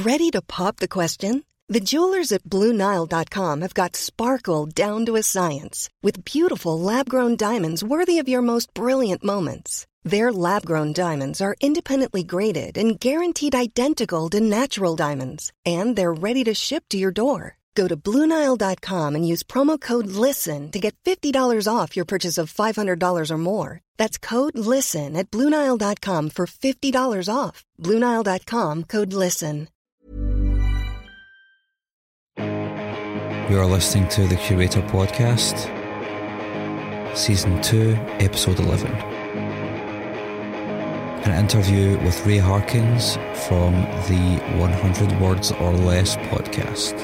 Ready to pop the question? The jewelers at BlueNile.com have got sparkle down to a science with beautiful lab-grown diamonds worthy of your most brilliant moments. Their lab-grown diamonds are independently graded and guaranteed identical to natural diamonds, and they're ready to ship to your door. Go to BlueNile.com and use promo code LISTEN to get $50 off your purchase of $500 or more. That's code LISTEN at BlueNile.com for $50 off. BlueNile.com, code LISTEN. You are listening to the Curator Podcast, Season 2, Episode 11. An interview with Ray Harkins from the 100 Words or Less podcast.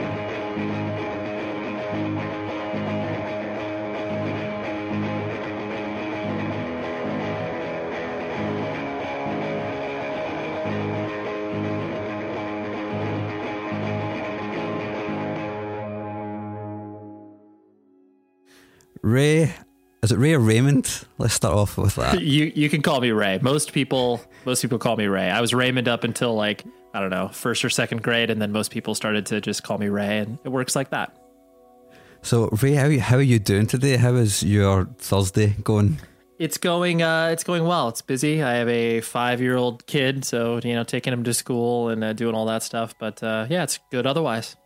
Ray, is it Ray or Raymond? Let's start off with that. You can call me Ray. Most people call me Ray. I was Raymond up until like, I don't know, first or second grade, and then most people started to just call me Ray, and it works like that. So Ray, how are you doing today? How is your Thursday going? It's going well. It's busy. I have a 5-year-old kid, so taking him to school and doing all that stuff. But yeah, it's good otherwise.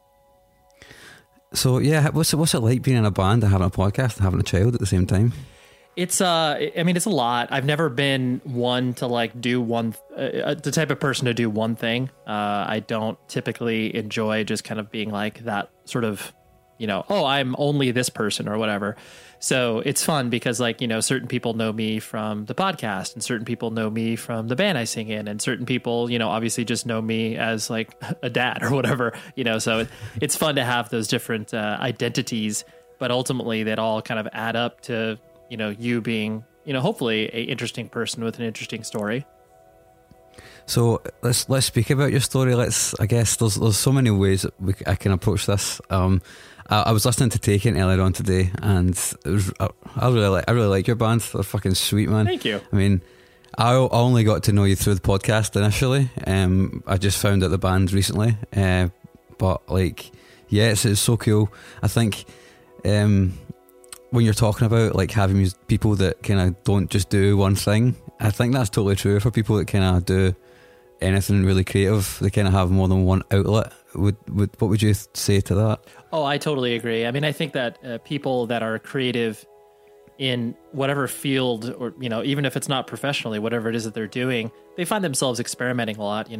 So yeah, what's it like being in a band and having a podcast and having a child at the same time? It's it's a lot. I've never been one to like do one, the type of person to do one thing. I don't typically enjoy just kind of being like that sort of, oh, I'm only this person or whatever. So it's fun because certain people know me from the podcast and certain people know me from the band I sing in, and certain people, obviously just know me as like a dad or whatever, so it's fun to have those different identities, but ultimately that all kind of add up to, you being, hopefully a interesting person with an interesting story. So let's speak about your story. I guess there's so many ways that I can approach this. I was listening to Taken earlier on today, and I really like your band. They're fucking sweet, man. Thank you. I mean, I only got to know you through the podcast initially. I just found out the band recently, but yeah, it's so cool. I think when you're talking about like having people that kind of don't just do one thing, I think that's totally true for people that kind of do anything really creative. They kind of have more than one outlet. What would you say to that? Oh, I totally agree. I mean, I think that people that are creative in whatever field, or even if it's not professionally, whatever it is that they're doing, they find themselves experimenting a lot.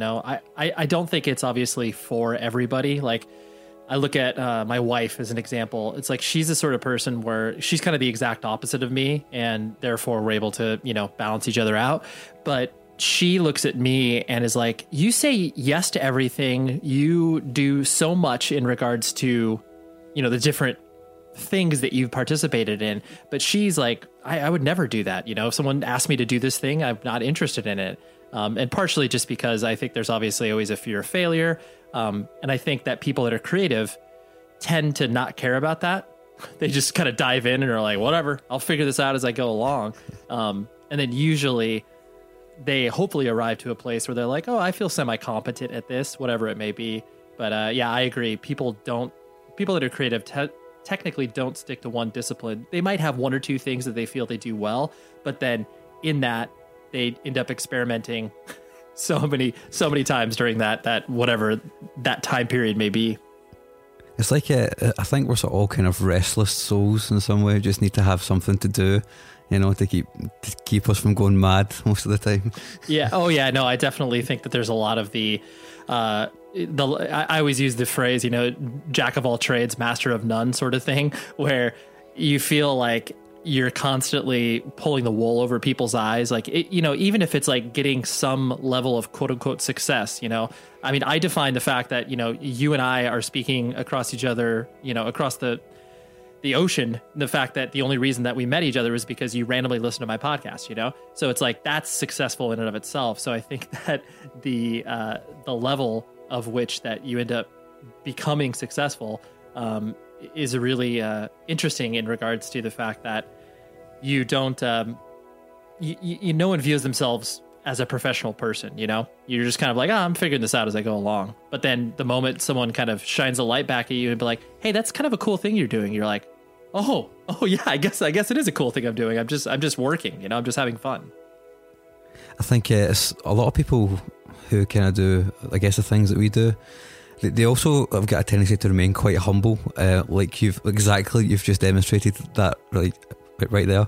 I don't think it's obviously for everybody. Like, I look at my wife as an example. It's like she's the sort of person where she's kind of the exact opposite of me, and therefore we're able to balance each other out. But she looks at me and is like, you say yes to everything. You do so much in regards to, the different things that you've participated in. But she's like, I would never do that. If someone asked me to do this thing, I'm not interested in it. And partially just because I think there's obviously always a fear of failure. And I think that people that are creative tend to not care about that. They just kind of dive in and are like, whatever, I'll figure this out as I go along. And then usually they hopefully arrive to a place where they're like, oh, I feel semi-competent at this, whatever it may be. But yeah, I agree. People that are creative technically don't stick to one discipline. They might have one or two things that they feel they do well, but then in that they end up experimenting so many times during that whatever that time period may be. It's like I think we're sort of all kind of restless souls in some way. We just need to have something to do, to keep us from going mad most of the time. Yeah. Oh yeah. No, I definitely think that there's a lot of I always use the phrase, jack of all trades, master of none sort of thing, where you feel like you're constantly pulling the wool over people's eyes. Like, even if it's like getting some level of quote unquote success, I mean, I define the fact that, you and I are speaking across each other, across the ocean. The fact that the only reason that we met each other is because you randomly listen to my podcast, so it's like, that's successful in and of itself. So I think that the level of which that you end up becoming successful, is really interesting in regards to the fact that you don't, no one views themselves as a professional person, you know? You're just kind of like, oh, I'm figuring this out as I go along. But then the moment someone kind of shines a light back at you and be like, hey, that's kind of a cool thing you're doing, you're like, oh yeah, I guess it is a cool thing I'm doing. I'm just working, you know, I'm just having fun. I think it's a lot of people who kind of do, I guess, the things that we do. They also have got a tendency to remain quite humble, like you've just demonstrated that right there.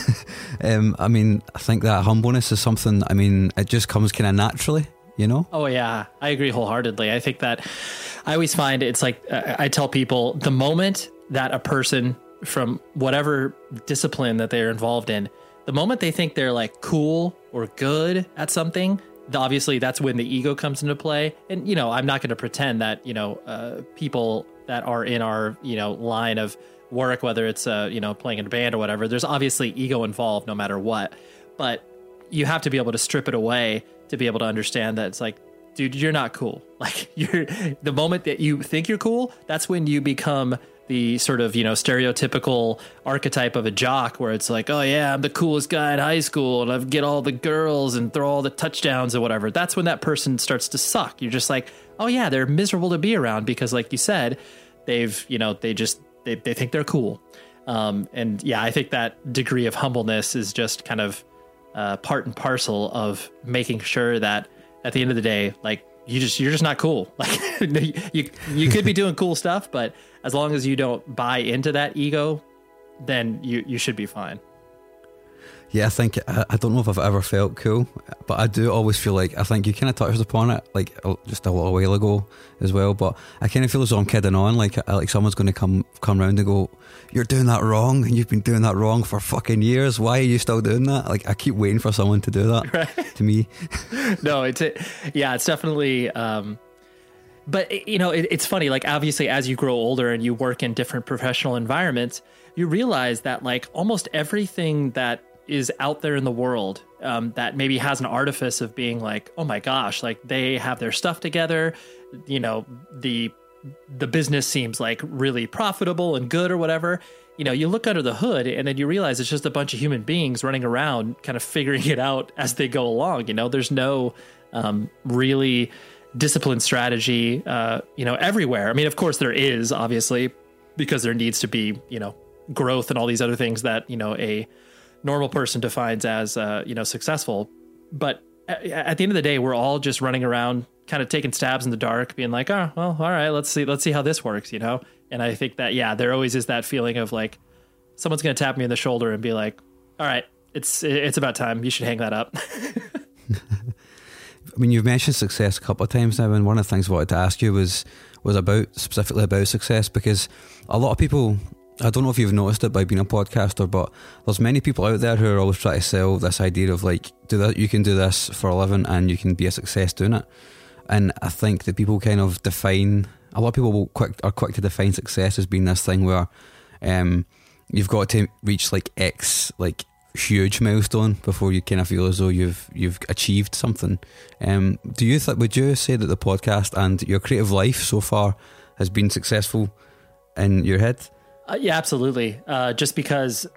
I mean, I think that humbleness is something, I mean, it just comes kind of naturally, you know? Oh yeah, I agree wholeheartedly. I think that I always find it's like, I tell people, the moment that a person from whatever discipline that they're involved in, the moment they think they're like cool or good at something, obviously that's when the ego comes into play. And, you know, I'm not going to pretend that, you know, people that are in our, you know, line of work, whether it's, you know, playing in a band or whatever, there's obviously ego involved no matter what. But you have to be able to strip it away to be able to understand that it's like, dude, you're not cool. Like, the moment that you think you're cool, that's when you become the sort of, you know, stereotypical archetype of a jock where it's like, oh yeah, I'm the coolest guy in high school and I get all the girls and throw all the touchdowns or whatever. That's when that person starts to suck. You're just like, oh yeah, they're miserable to be around because, like you said, they've, you know, they think they're cool. And yeah, I think that degree of humbleness is just kind of part and parcel of making sure that at the end of the day, like, you're just not cool. Like, you could be doing cool stuff, but as long as you don't buy into that ego, then you should be fine. Yeah, I think, I don't know if I've ever felt cool, but I do always feel like, I think you kind of touched upon it like just a little while ago as well, but I kind of feel as though I'm kidding on, like someone's going to come round and go, you're doing that wrong, and you've been doing that wrong for fucking years, why are you still doing that? Like, I keep waiting for someone to do that, right? To me. No, it's definitely, but you know, it's funny, like, obviously as you grow older and you work in different professional environments, you realize that like almost everything that is out there in the world, that maybe has an artifice of being like, oh my gosh, like they have their stuff together, you know, the business seems like really profitable and good or whatever, you know, you look under the hood and then you realize it's just a bunch of human beings running around kind of figuring it out as they go along. You know, there's no really disciplined strategy, you know, everywhere. I mean, of course there is, obviously, because there needs to be, you know, growth and all these other things that, you know, a normal person defines as, you know, successful. But at the end of the day, we're all just running around kind of taking stabs in the dark, being like, oh, well, all right, let's see how this works, you know? And I think that, yeah, there always is that feeling of like, someone's going to tap me in the shoulder and be like, all right, it's about time. You should hang that up. I mean, you've mentioned success a couple of times now, and one of the things I wanted to ask you was specifically about success, because a lot of people, I don't know if you've noticed it by being a podcaster, but there's many people out there who are always trying to sell this idea of like, you can do this for a living and you can be a success doing it. And I think that people kind of define, a lot of people are quick to define success as being this thing where you've got to reach like X, like huge milestone before you kind of feel as though you've achieved something. Would you say that the podcast and your creative life so far has been successful in your head? Yeah, absolutely. Just because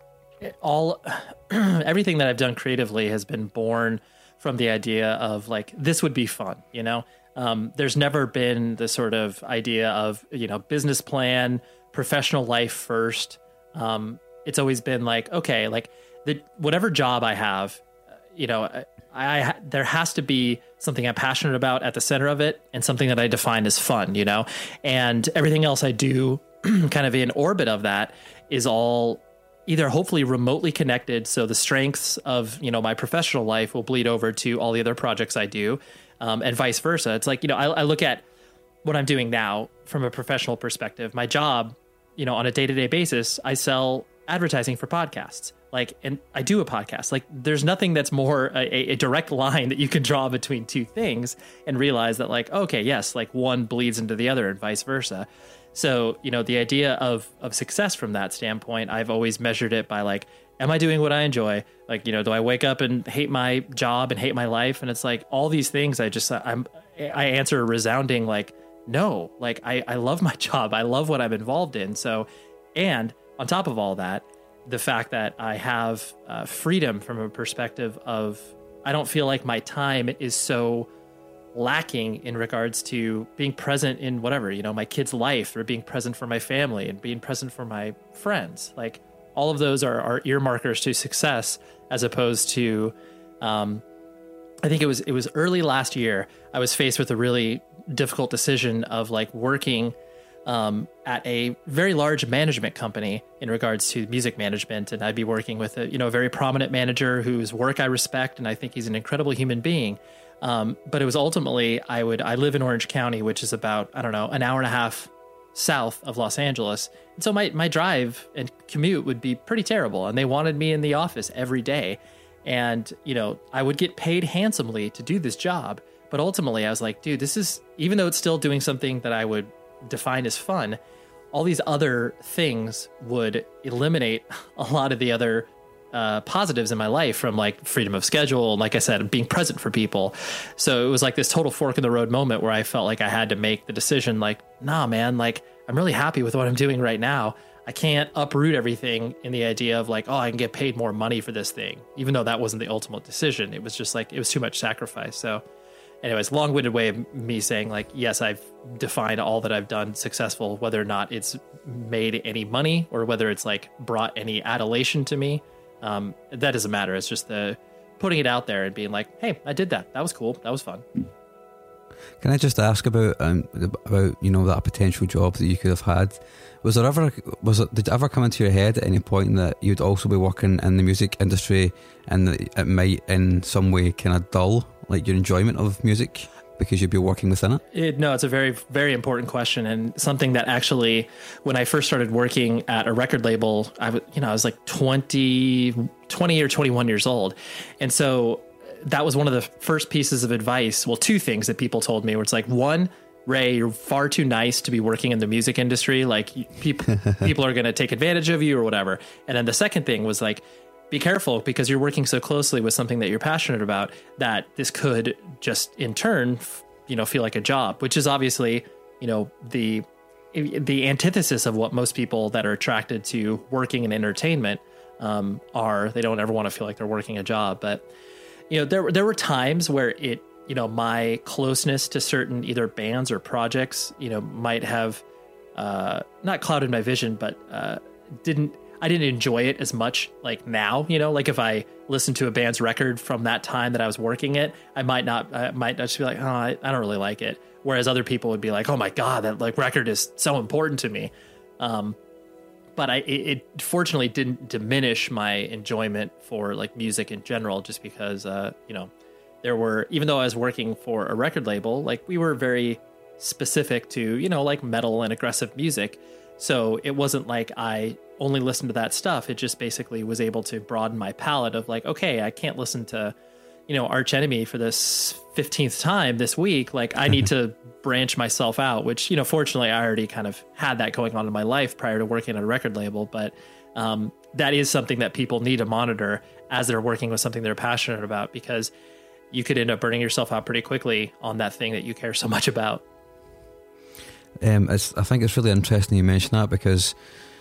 everything that I've done creatively has been born from the idea of like, this would be fun, you know? There's never been the sort of idea of, you know, business plan, professional life first. It's always been like, okay, like whatever job I have, you know, there has to be something I'm passionate about at the center of it and something that I define as fun, you know, and everything else I do kind of in orbit of that is all either hopefully remotely connected. So the strengths of, you know, my professional life will bleed over to all the other projects I do, and vice versa. It's like, you know, I look at what I'm doing now from a professional perspective. My job, you know, on a day-to-day basis, I sell advertising for podcasts. Like, and I do a podcast. Like, there's nothing that's more a direct line that you can draw between two things and realize that, like, okay, yes, like one bleeds into the other and vice versa. So, you know, the idea of success from that standpoint, I've always measured it by like, am I doing what I enjoy? Like, you know, do I wake up and hate my job and hate my life? And it's like all these things I answer a resounding like, no, like I love my job. I love what I'm involved in. So, and on top of all that, the fact that I have freedom from a perspective of I don't feel like my time is so lacking in regards to being present in whatever, my kid's life, or being present for my family and being present for my friends. Like, all of those are earmarkers to success, as opposed to, I think it was early last year, I was faced with a really difficult decision of like working at a very large management company in regards to music management. And I'd be working with a very prominent manager whose work I respect, and I think he's an incredible human being. But it was ultimately, I live in Orange County, which is about, an hour and a half south of Los Angeles. And so my drive and commute would be pretty terrible. And they wanted me in the office every day. And, I would get paid handsomely to do this job. But ultimately I was like, dude, this is, even though it's still doing something that I would define as fun, all these other things would eliminate a lot of the other positives in my life, from like freedom of schedule, and like I said, being present for people. So it was like this total fork in the road moment where I felt like I had to make the decision, like, nah, man, like, I'm really happy with what I'm doing right now. I can't uproot everything in the idea of like, oh, I can get paid more money for this thing, even though that wasn't the ultimate decision. It was just like, it was too much sacrifice. So anyways, long-winded way of me saying, like, yes, I've defined all that I've done successful, whether or not it's made any money or whether it's like brought any adulation to me. That doesn't matter. It's just the putting it out there and being like, hey, I did that. That was cool. That was fun. Can I just ask about that potential job that you could have had? Did it ever come into your head at any point that you'd also be working in the music industry and that it might in some way kind of dull like your enjoyment of music because you'd be working within it? No, it's a very, very important question, and something that actually, when I first started working at a record label, I was like 20 or 21 years old. And so that was one of the first pieces of advice. Well, two things that people told me, where it's like, one, Ray, you're far too nice to be working in the music industry. Like, people are going to take advantage of you or whatever. And then the second thing was like, be careful, because you're working so closely with something that you're passionate about, that this could just in turn, feel like a job, which is obviously, the antithesis of what most people that are attracted to working in entertainment are. They don't ever want to feel like they're working a job. But, there were times where it, my closeness to certain either bands or projects, might have not clouded my vision, but I didn't enjoy it as much like now, like if I listened to a band's record from that time that I was working it, I might just be like, oh, I don't really like it. Whereas other people would be like, oh my God, that like record is so important to me. But it fortunately didn't diminish my enjoyment for like music in general, just because, there were, even though I was working for a record label, like we were very specific to, like metal and aggressive music. So it wasn't like I only listened to that stuff. It just basically was able to broaden my palette of like, okay, I can't listen to, Arch Enemy for this 15th time this week. Like, I need to branch myself out, which, fortunately I already kind of had that going on in my life prior to working at a record label. But that is something that people need to monitor as they're working with something they're passionate about, because you could end up burning yourself out pretty quickly on that thing that you care so much about. I think it's really interesting you mention that, because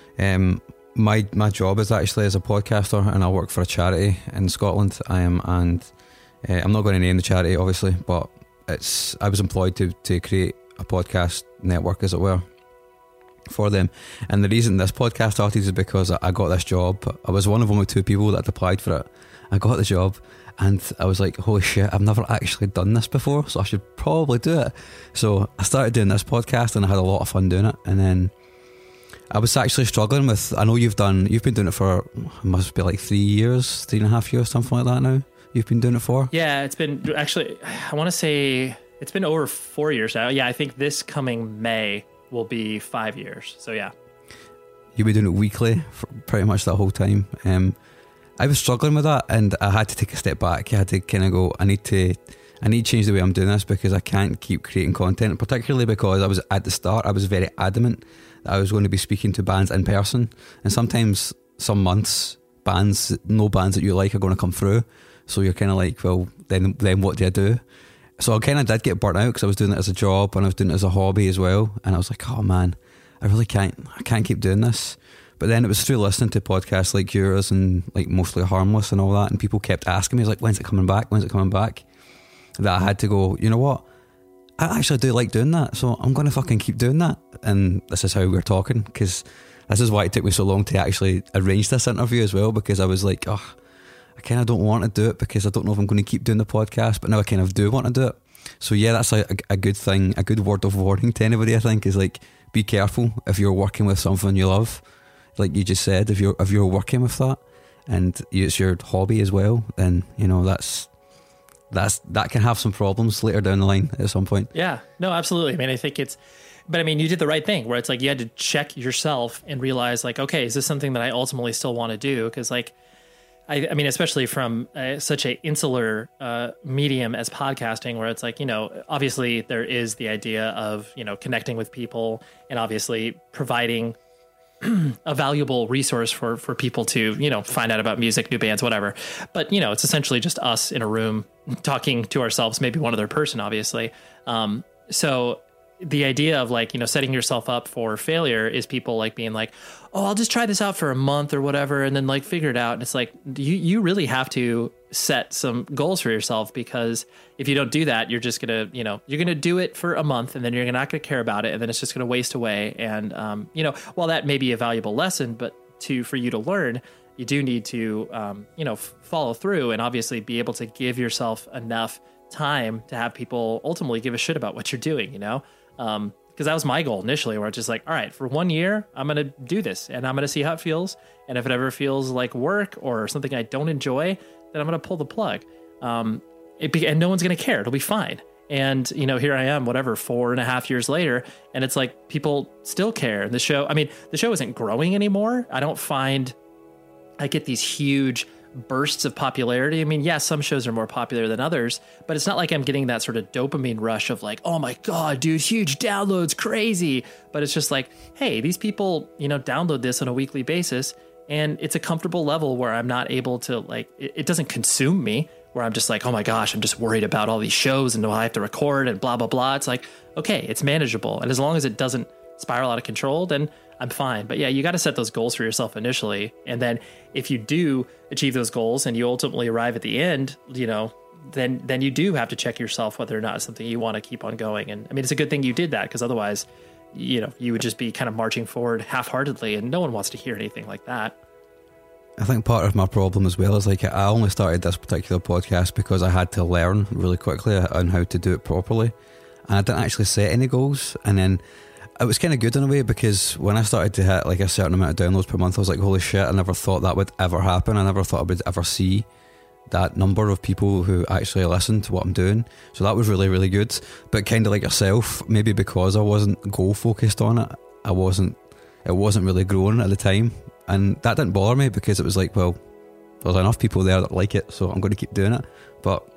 my job is actually as a podcaster, and I work for a charity in Scotland. And I'm not going to name the charity, obviously, but I was employed to create a podcast network, as it were, for them. And the reason this podcast started is because I got this job. I was one of only two people that had applied for it. I got the job, and I was like, holy shit, I've never actually done this before, so I should probably do it. So I started doing this podcast, and I had a lot of fun doing it. And then I was actually struggling with, I know you've been doing it for, it must be like 3.5 years, something like that now. You've been doing it for? Yeah, it's been actually, I want to say it's been over 4 years now. Yeah, I think this coming May will be 5 years. So yeah. You've been doing it weekly for pretty much that whole time. I was struggling with that, and I had to take a step back. I had to kind of go, I need to change the way I'm doing this, because I can't keep creating content, particularly because I was at the start, I was very adamant that I was going to be speaking to bands in person. And sometimes, some months, no bands that you like are going to come through. So you're kind of like, well, then what do I do? So I kind of did get burnt out, because I was doing it as a job and I was doing it as a hobby as well. And I was like, oh man, I can't keep doing this. But then it was through listening to podcasts like yours and like Mostly Harmless and all that, and people kept asking me, like, when's it coming back? When's it coming back? That I had to go, you know what? I actually do like doing that, so I'm going to fucking keep doing that. And this is how we're talking, because this is why it took me so long to actually arrange this interview as well, because I was like, oh, I kind of don't want to do it because I don't know if I'm going to keep doing the podcast, but now I kind of do want to do it. So yeah, that's a good thing, a good word of warning to anybody, I think, is like, be careful if you're working with something you love. Like you just said, if you're working with that and it's your hobby as well, then, you know, that can have some problems later down the line at some point. Yeah, no, absolutely. I mean, I think but I mean, you did the right thing where it's like you had to check yourself and realize like, okay, is this something that I ultimately still want to do? Because like, I mean, especially from such a insular medium as podcasting, where it's like, you know, obviously there is the idea of, you know, connecting with people and obviously providing a valuable resource for people to, you know, find out about music, new bands, whatever. But, you know, it's essentially just us in a room talking to ourselves, maybe one other person, obviously. So the idea of like, you know, setting yourself up for failure is people like being like, oh, I'll just try this out for a month or whatever, and then like figure it out. And it's like, you really have to set some goals for yourself, because if you don't do that, you're just going to, you know, you're going to do it for a month and then you're not going to care about it. And then it's just going to waste away. And, you know, while that may be a valuable lesson, but for you to learn, you do need to, you know, follow through and obviously be able to give yourself enough time to have people ultimately give a shit about what you're doing, you know? Because that was my goal initially, where it's just like, all right, for 1 year, I'm going to do this and I'm going to see how it feels. And if it ever feels like work or something I don't enjoy, then I'm going to pull the plug. And no one's going to care. It'll be fine. And, you know, here I am, whatever, 4.5 years later, and it's like people still care. The show isn't growing anymore. I don't find I get these huge bursts of popularity. I mean, yeah, some shows are more popular than others, but it's not like I'm getting that sort of dopamine rush of like, oh my God, dude, huge downloads, crazy. But it's just like, hey, these people, you know, download this on a weekly basis, and it's a comfortable level where I'm not able to like, it doesn't consume me, where I'm just like, oh my gosh, I'm just worried about all these shows and I have to record and blah, blah, blah. It's like, okay, it's manageable. And as long as it doesn't spiral out of control, then I'm fine. But yeah, you got to set those goals for yourself initially. And then if you do achieve those goals and you ultimately arrive at the end, you know, then you do have to check yourself whether or not it's something you want to keep on going. And I mean, it's a good thing you did that, because otherwise, you know, you would just be kind of marching forward half-heartedly, and no one wants to hear anything like that. I think part of my problem as well is like, I only started this particular podcast because I had to learn really quickly on how to do it properly. And I didn't actually set any goals. And then it was kind of good in a way, because when I started to hit like a certain amount of downloads per month, I was like, holy shit, I never thought that would ever happen. I never thought I would ever see that number of people who actually listen to what I'm doing. So that was really, really good. But kind of like yourself, maybe because I wasn't goal focused on it, it wasn't really growing at the time. And that didn't bother me, because it was like, well, there's enough people there that like it, so I'm going to keep doing it. But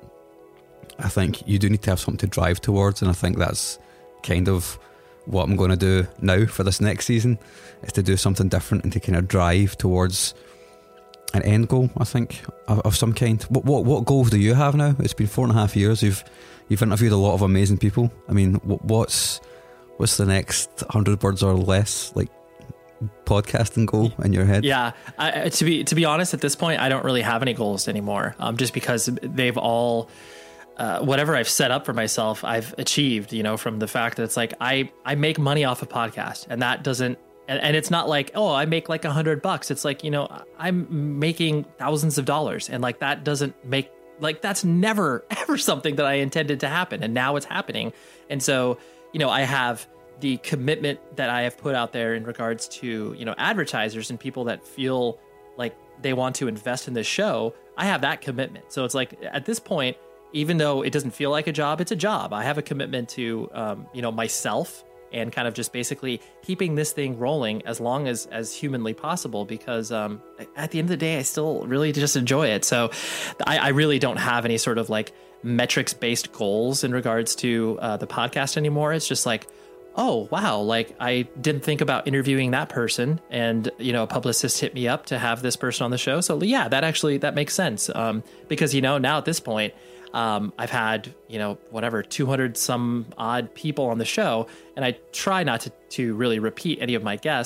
I think you do need to have something to drive towards, and I think that's kind of what I'm going to do now for this next season, is to do something different and to kind of drive towards an end goal, I think, of some kind. What goals do you have now? It's been 4.5 years. You've interviewed a lot of amazing people. I mean, what's the next 100 words or less like podcasting goal in your head? Yeah, to be honest, at this point, I don't really have any goals anymore. Just because they've all. Whatever I've set up for myself, I've achieved, you know, from the fact that it's like, I make money off a podcast, and that doesn't, and it's not like, oh, I make like $100. It's like, you know, I'm making thousands of dollars, and like, that doesn't make, like, that's never, ever something that I intended to happen. And now it's happening. And so, you know, I have the commitment that I have put out there in regards to, you know, advertisers and people that feel like they want to invest in this show. I have that commitment. So it's like, at this point, even though it doesn't feel like a job, it's a job. I have a commitment to, you know, myself, and kind of just basically keeping this thing rolling as long as humanly possible, because at the end of the day, I still really just enjoy it. So I really don't have any sort of like metrics-based goals in regards to the podcast anymore. It's just like, oh, wow, like I didn't think about interviewing that person, and, you know, a publicist hit me up to have this person on the show. So yeah, that makes sense. Because, you know, now at this point, I've had, you know, whatever, 200 some odd people on the show, and I try not to really repeat any of my guests.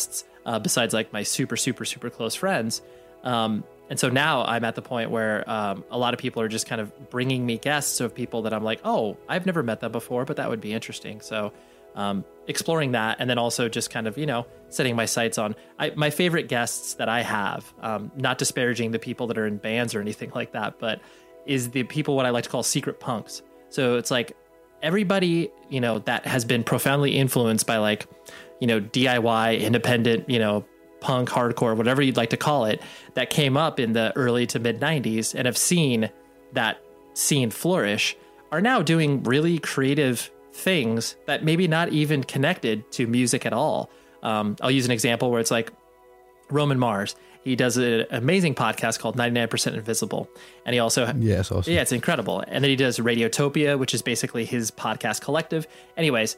besides like my super, super, super close friends. And so now I'm at the point where a lot of people are just kind of bringing me guests of people that I'm like, oh, I've never met them before, but that would be interesting. So exploring that, and then also just kind of, setting my sights on my favorite guests that I have, not disparaging the people that are in bands or anything like that, but is the people what I like to call secret punks. So it's like everybody, that has been profoundly influenced by like, DIY, independent, punk, hardcore, whatever you'd like to call it, that came up in the early to mid 90s and have seen that scene flourish, are now doing really creative things that maybe not even connected to music at all. I'll use an example where it's like Roman Mars. He does an amazing podcast called 99% Invisible. And he also... Yeah, it's awesome. Yeah, it's incredible. And then he does Radiotopia, which is basically his podcast collective. Anyways,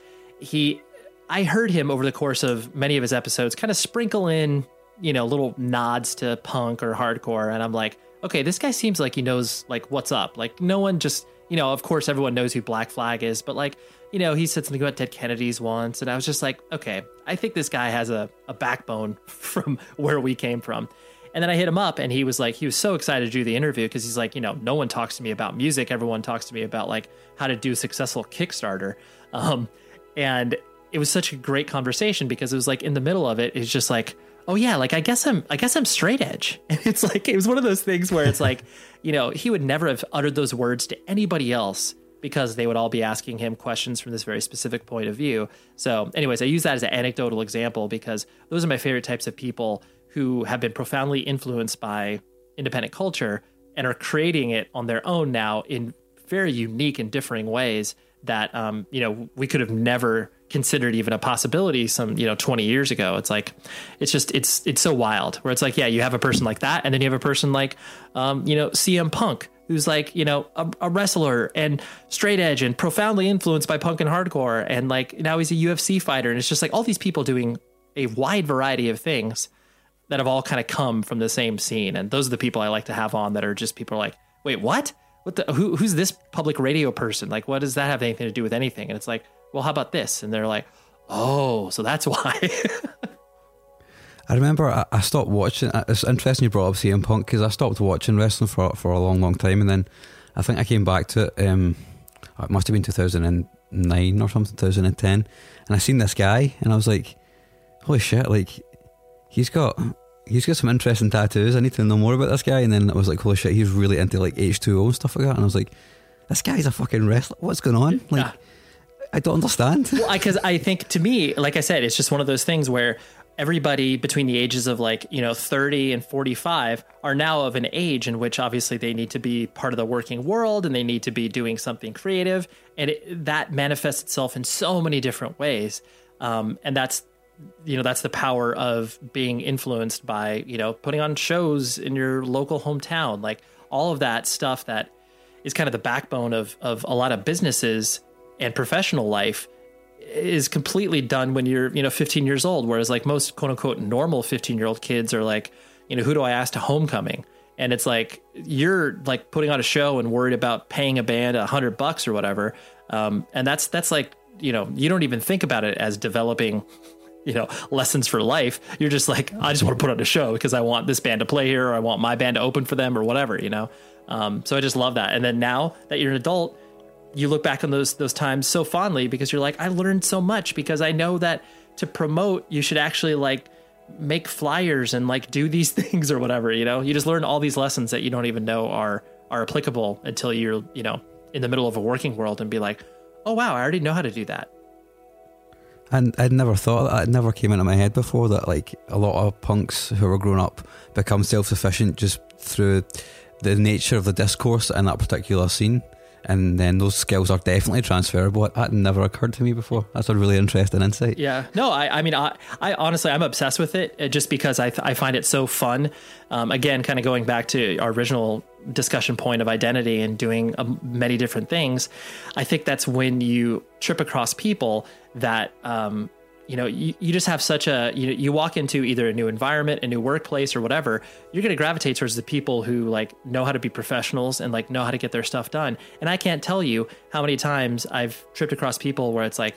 I heard him over the course of many of his episodes kind of sprinkle in, little nods to punk or hardcore. And I'm like, okay, this guy seems like he knows like what's up. Like no one just, of course everyone knows who Black Flag is, but like, he said something about Dead Kennedys once. And I was just like, okay, I think this guy has a backbone from where we came from. And then I hit him up and he was so excited to do the interview because he's like, no one talks to me about music. Everyone talks to me about like how to do a successful Kickstarter. And it was such a great conversation because it was like in the middle of it's just like, oh yeah, like I guess I'm straight edge. And it's like, it was one of those things where it's like, he would never have uttered those words to anybody else because they would all be asking him questions from this very specific point of view. So anyways, I use that as an anecdotal example because those are my favorite types of people who have been profoundly influenced by independent culture and are creating it on their own now in very unique and differing ways that, we could have never considered even a possibility some, 20 years ago. It's like, it's so wild where it's like, yeah, you have a person like that. And then you have a person like, CM Punk, who's like, a wrestler and straight edge and profoundly influenced by punk and hardcore. And like, now he's a UFC fighter. And it's just like all these people doing a wide variety of things that have all kind of come from the same scene. And those are the people I like to have on that are just people are like, wait, what? Who's this public radio person? Like, what does that have anything to do with anything? And it's like, well, how about this? And they're like, oh, so that's why. I remember I stopped watching. It's interesting you brought up CM Punk because I stopped watching wrestling for a long time, and then I think I came back to it. It must have been 2009 or something, 2010, and I seen this guy, and I was like, holy shit! Like he's got some interesting tattoos. I need to know more about this guy. And then I was like, holy shit, he's really into like H2O and stuff like that. And I was like, this guy's a fucking wrestler. What's going on? Like, yeah. I don't understand. Well, because I think to me, like I said, it's just one of those things where everybody between the ages of 30 and 45 are now of an age in which obviously they need to be part of the working world and they need to be doing something creative. And that manifests itself in so many different ways. And that's the power of being influenced by, putting on shows in your local hometown, like all of that stuff that is kind of the backbone of a lot of businesses and professional life is completely done when you're, 15 years old. Whereas like most quote unquote normal 15-year-old kids are like, who do I ask to homecoming? And it's like, you're like putting on a show and worried about paying a band $100 or whatever. And that's like, you don't even think about it as developing, lessons for life. You're just like, I just want to put on a show because I want this band to play here, or I want my band to open for them or whatever, So I just love that. And then now that you're an adult, you look back on those times so fondly because you're like, I learned so much because I know that to promote, you should actually like make flyers and like do these things or whatever, you just learn all these lessons that you don't even know are applicable until you're, in the middle of a working world and be like, oh wow, I already know how to do that. And I'd never thought that. It never came into my head before that like a lot of punks who were growing up become self-sufficient just through the nature of the discourse in that particular scene. And then those skills are definitely transferable. That never occurred to me before. That's a really interesting insight. Yeah. No, I mean, I honestly, I'm obsessed with it just because I find it so fun. Again, kind of going back to our original discussion point of identity and doing many different things. I think that's when you trip across people that, you just have such a, you walk into either a new environment, a new workplace or whatever, you're going to gravitate towards the people who like know how to be professionals and like know how to get their stuff done. And I can't tell you how many times I've tripped across people where it's like,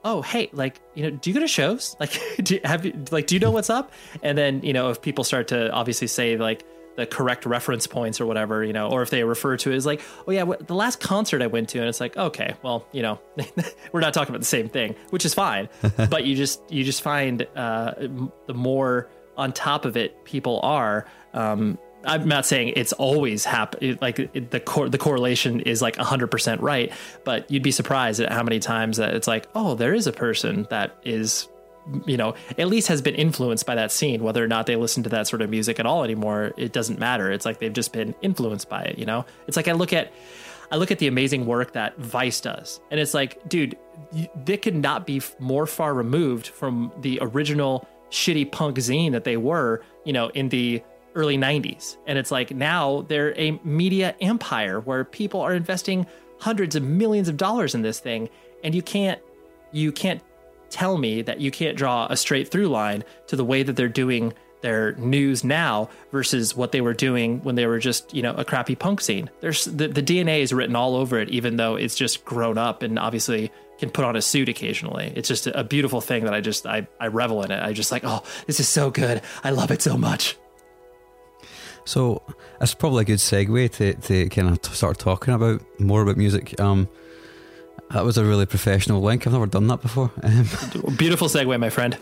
oh, hey, like, you know, do you go to shows? Like, do you know what's up? And then, you know, if people start to obviously say like the correct reference points or whatever, you know, or if they refer to it as like, oh yeah, the last concert I went to, and it's like, okay, well, you know, we're not talking about the same thing, which is fine. But you just find the more on top of it people are, I'm not saying it's always like the correlation is like 100% right, but you'd be surprised at how many times that it's like, oh, there is a person that is, you know, at least has been influenced by that scene. Whether or not they listen to that sort of music at all anymore, it doesn't matter. It's like they've just been influenced by it, you know? It's like I look at the amazing work that Vice does, and it's like, dude, they could not be more far removed from the original shitty punk zine that they were, you know, in the early 90s. And it's like now they're a media empire where people are investing hundreds of millions of dollars in this thing, and you can't tell me that you can't draw a straight through line to the way that they're doing their news now versus what they were doing when they were just, you know, a crappy punk scene. There's the DNA is written all over it, even though it's just grown up and obviously can put on a suit occasionally. It's just a beautiful thing that I revel in it. I just like, oh, this is so good. I love it so much. So that's probably a good segue to kind of start talking about more about music. That was a really professional link. I've never done that before. Beautiful segue, my friend.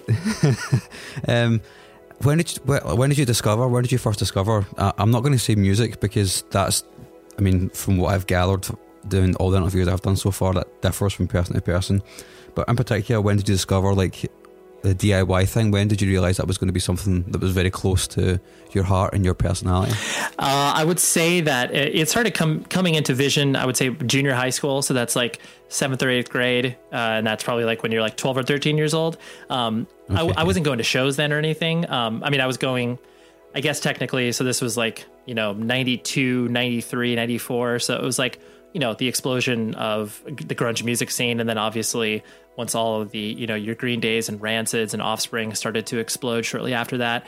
When did you discover? Where did you first discover? I'm not going to say music because that's, I mean, from what I've gathered doing all the interviews I've done so far, that differs from person to person. But in particular, when did you discover like the DIY thing? When did you realise that was going to be something that was very close to your heart and your personality? I would say that it started coming into vision, I would say junior high school. So that's like 7th or 8th grade. And that's probably like when you're like 12 or 13 years old. I wasn't going to shows then or anything. I mean, I was going, I guess technically, so this was like, you know, 92, 93, 94. So it was like, you know, the explosion of the grunge music scene. And then obviously once all of the, you know, your Green Days and Rancids and Offspring started to explode shortly after that,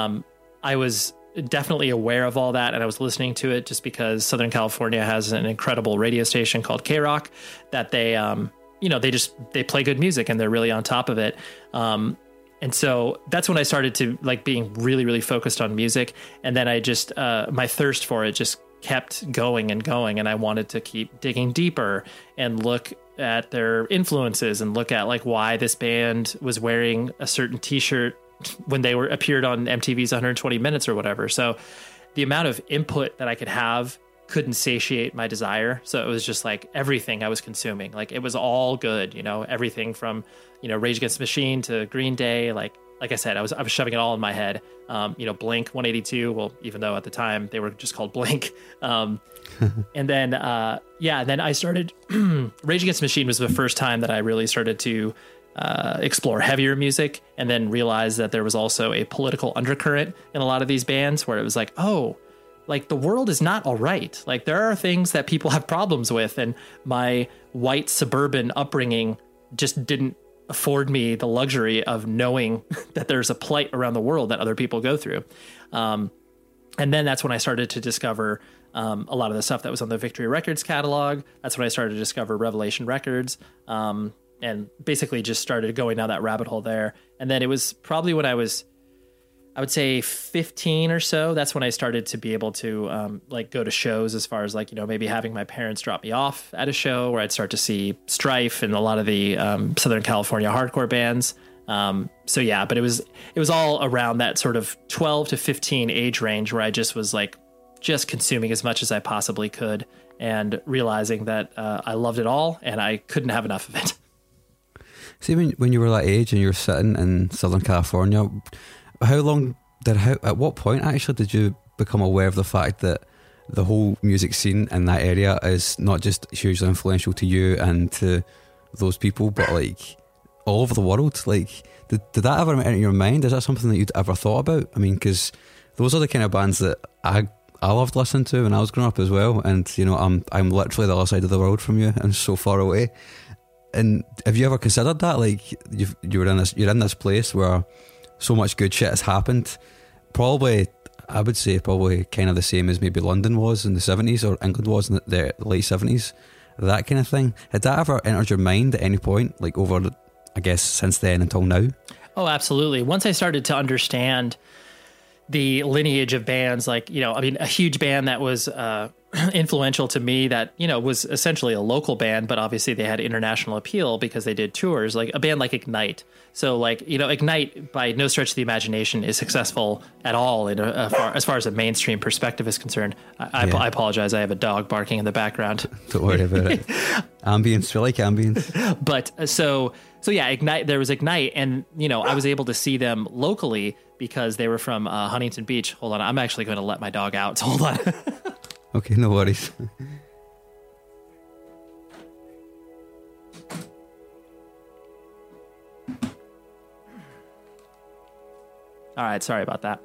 I was definitely aware of all that. And I was listening to it just because Southern California has an incredible radio station called K-Rock that they, you know, they play good music and they're really on top of it. And so that's when I started to like being really, really focused on music. And then I just, my thirst for it just kept going and going. And I wanted to keep digging deeper and look at their influences and look at like why this band was wearing a certain t-shirt when they appeared on MTV's 120 Minutes or whatever. So the amount of input that I could have couldn't satiate my desire. So it was just like everything I was consuming, like it was all good, you know, everything from, you know, Rage Against the Machine to Green Day. Like I said, I was shoving it all in my head. You know, Blink 182. Well, even though at the time they were just called Blink. And then, then I started Rage Against the Machine was the first time that I really started to explore heavier music, and then realized that there was also a political undercurrent in a lot of these bands where it was like, oh, like the world is not all right. Like there are things that people have problems with, and my white suburban upbringing just didn't afford me the luxury of knowing that there's a plight around the world that other people go through. And then that's when I started to discover a lot of the stuff that was on the Victory Records catalog. That's when I started to discover Revelation Records, and basically just started going down that rabbit hole there. And then it was probably when I would say 15 or so, that's when I started to be able to like go to shows, as far as like, you know, maybe having my parents drop me off at a show where I'd start to see Strife and a lot of the Southern California hardcore bands. So yeah, but it was all around that sort of 12 to 15 age range where I just was like just consuming as much as I possibly could and realizing that I loved it all and I couldn't have enough of it. See, when you were that age and you were sitting in Southern California, at what point actually did you become aware of the fact that the whole music scene in that area is not just hugely influential to you and to those people, but like all over the world? Like, did that ever enter your mind? Is that something that you'd ever thought about? I mean, because those are the kind of bands that I loved listening to when I was growing up as well. And you know, I'm literally the other side of the world from you and so far away. And have you ever considered that? Like, you're in this place where so much good shit has happened. Probably, I would say, probably kind of the same as maybe London was in the 70s or England was in the late 70s. That kind of thing. Had that ever entered your mind at any point, like over I guess, since then until now? Oh, absolutely. Once I started to understand the lineage of bands, like, a huge band that was influential to me that, was essentially a local band, but obviously they had international appeal because they did tours, like a band like Ignite. So like, Ignite by no stretch of the imagination is successful at all as far as a mainstream perspective is concerned. I apologize. I have a dog barking in the background. Don't worry about it. Ambience, we like ambience. But so yeah, Ignite, there was Ignite, and, I was able to see them locally because they were from Huntington Beach. Hold on. I'm actually going to let my dog out. So hold on. Okay, no worries. All right, sorry about that.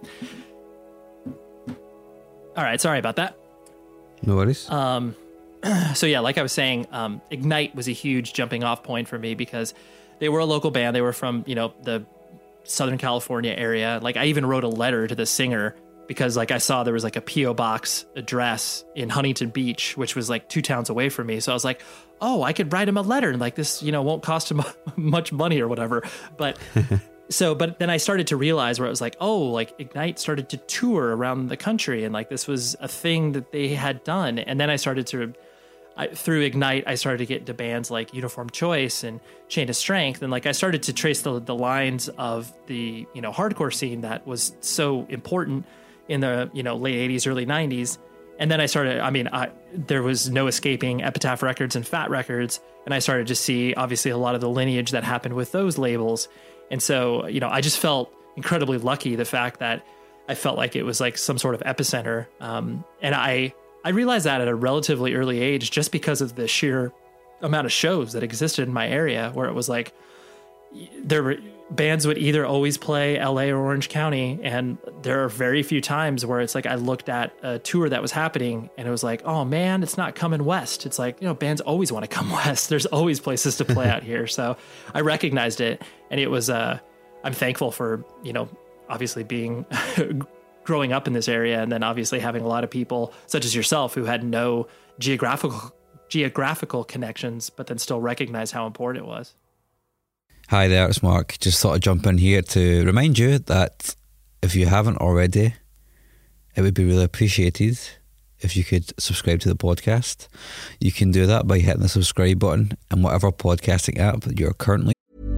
No worries. So yeah, like I was saying, Ignite was a huge jumping off point for me because they were a local band. They were from, the Southern California area. Like I even wrote a letter to the singer because like I saw there was like a P.O. box address in Huntington Beach, which was like 2 towns away from me. So I was like, oh, I could write him a letter and like this, won't cost him much money or whatever. But but then I started to realize where it was like, oh, like Ignite started to tour around the country and like this was a thing that they had done. And then I started to, through Ignite, I started to get into bands like Uniform Choice and Chain of Strength. And like I started to trace the lines of the, hardcore scene that was so important in the, late 80s, early 90s. And then I started, there was no escaping Epitaph Records and Fat Records. And I started to see, obviously, a lot of the lineage that happened with those labels. And so, I just felt incredibly lucky, the fact that I felt like it was like some sort of epicenter. And I realized that at a relatively early age, just because of the sheer amount of shows that existed in my area, where it was like, there were bands would either always play LA or Orange County. And there are very few times where it's like, I looked at a tour that was happening and it was like, oh man, it's not coming west. It's like, bands always want to come west. There's always places to play out here. So I recognized it, and it was, I'm thankful for, obviously being growing up in this area. And then obviously having a lot of people such as yourself who had no geographical connections, but then still recognize how important it was. Hi there, it's Mark. Just thought I'd jump in here to remind you that if you haven't already, it would be really appreciated if you could subscribe to the podcast. You can do that by hitting the subscribe button in whatever podcasting app that you're currently.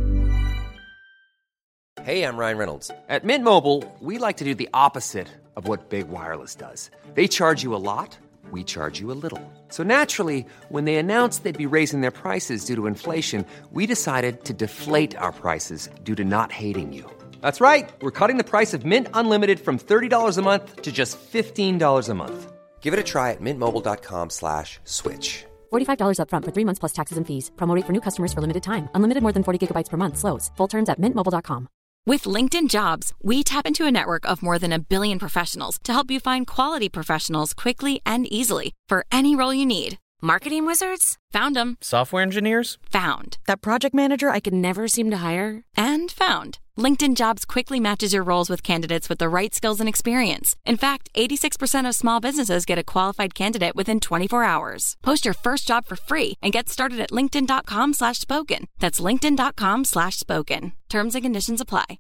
Hey, I'm Ryan Reynolds. At Mint Mobile, we like to do the opposite of what Big Wireless does. They charge you a lot. We charge you a little. So naturally, when they announced they'd be raising their prices due to inflation, we decided to deflate our prices due to not hating you. That's right. We're cutting the price of Mint Unlimited from $30 a month to just $15 a month. Give it a try at mintmobile.com/switch. $45 up front for 3 months plus taxes and fees. Promo rate for new customers for limited time. Unlimited more than 40 gigabytes per month. Slows full terms at mintmobile.com. With LinkedIn Jobs, we tap into a network of more than 1 billion professionals to help you find quality professionals quickly and easily for any role you need. Marketing wizards? Found them. Software engineers? Found. That project manager I could never seem to hire? And found. LinkedIn Jobs quickly matches your roles with candidates with the right skills and experience. In fact, 86% of small businesses get a qualified candidate within 24 hours. Post your first job for free and get started at linkedin.com/spoken. That's linkedin.com/spoken. Terms and conditions apply.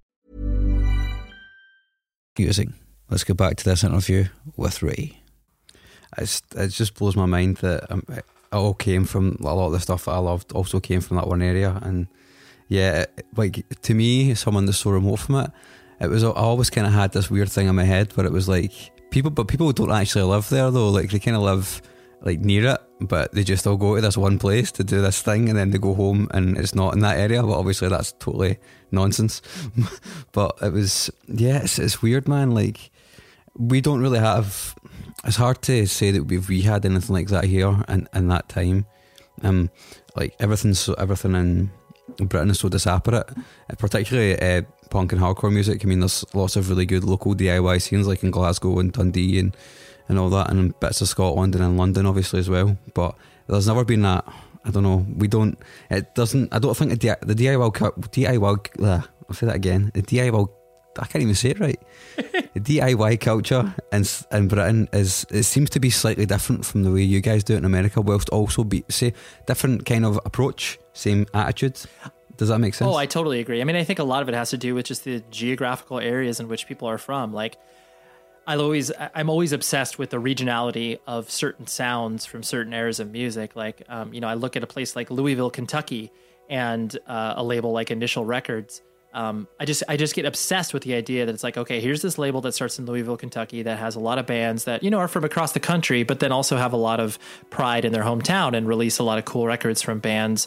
Let's go back to this interview with Ray. It just blows my mind that it all came from, a lot of the stuff that I loved also came from that one area. And yeah, like to me, someone that's so remote from it, I always kind of had this weird thing in my head where it was like people don't actually live there though. Like they kind of live like near it, but they just all go to this one place to do this thing and then they go home and it's not in that area. But obviously that's totally nonsense. But it was, yeah, it's weird, man. Like we don't really have, it's hard to say that we had anything like that here in that time. Like everything in Britain is so disparate, particularly punk and hardcore music. I mean, there's lots of really good local DIY scenes like in Glasgow and Dundee and all that, and bits of Scotland and in London obviously as well. But there's never been that, I don't know, I don't think the DIY, I'll say that again, the DIY, I can't even say it right. The DIY culture in Britain it seems to be slightly different from the way you guys do it in America, whilst also say different kind of approach, same attitude. Does that make sense? Oh, I totally agree. I mean, I think a lot of it has to do with just the geographical areas in which people are from. Like, I'm always obsessed with the regionality of certain sounds from certain eras of music. Like, I look at a place like Louisville, Kentucky, and a label like Initial Records. I just get obsessed with the idea that it's like, okay, here's this label that starts in Louisville, Kentucky, that has a lot of bands that, are from across the country, but then also have a lot of pride in their hometown and release a lot of cool records from bands,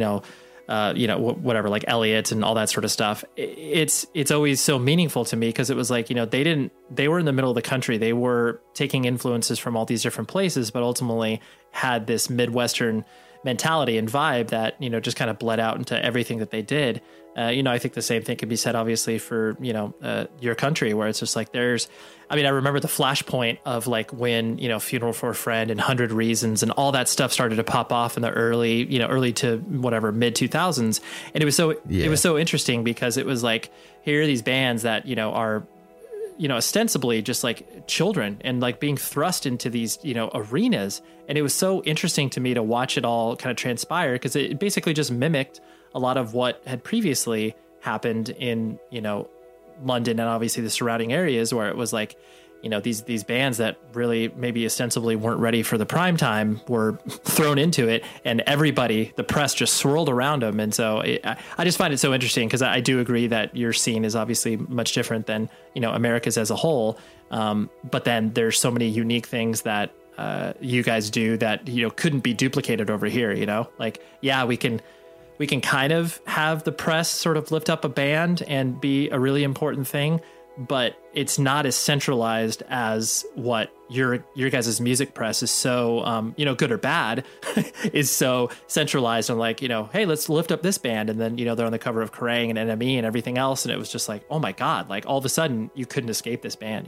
whatever, like Elliott and all that sort of stuff. It's always so meaningful to me because it was like, they were in the middle of the country. They were taking influences from all these different places, but ultimately had this Midwestern mentality and vibe that, just kind of bled out into everything that they did. I think the same thing can be said, obviously, for, your country, where it's just like I remember the flashpoint of like when, Funeral for a Friend and 100 Reasons and all that stuff started to pop off in the early to whatever, mid 2000s. And it was so interesting because it was like, here are these bands that, are, ostensibly just like children and like being thrust into these, arenas. And it was so interesting to me to watch it all kind of transpire because it basically just mimicked a lot of what had previously happened in, London and obviously the surrounding areas, where it was like, these bands that really maybe ostensibly weren't ready for the prime time were thrown into it, and everybody, the press, just swirled around them. And so I just find it so interesting because I do agree that your scene is obviously much different than, America's as a whole. But then there's so many unique things that you guys do that, couldn't be duplicated over here, like, yeah, we can kind of have the press sort of lift up a band and be a really important thing, but it's not as centralized as what your guys' music press is so, good or bad, is so centralized on like, hey, let's lift up this band. And then, they're on the cover of Kerrang and NME and everything else. And it was just like, oh my God, like all of a sudden you couldn't escape this band,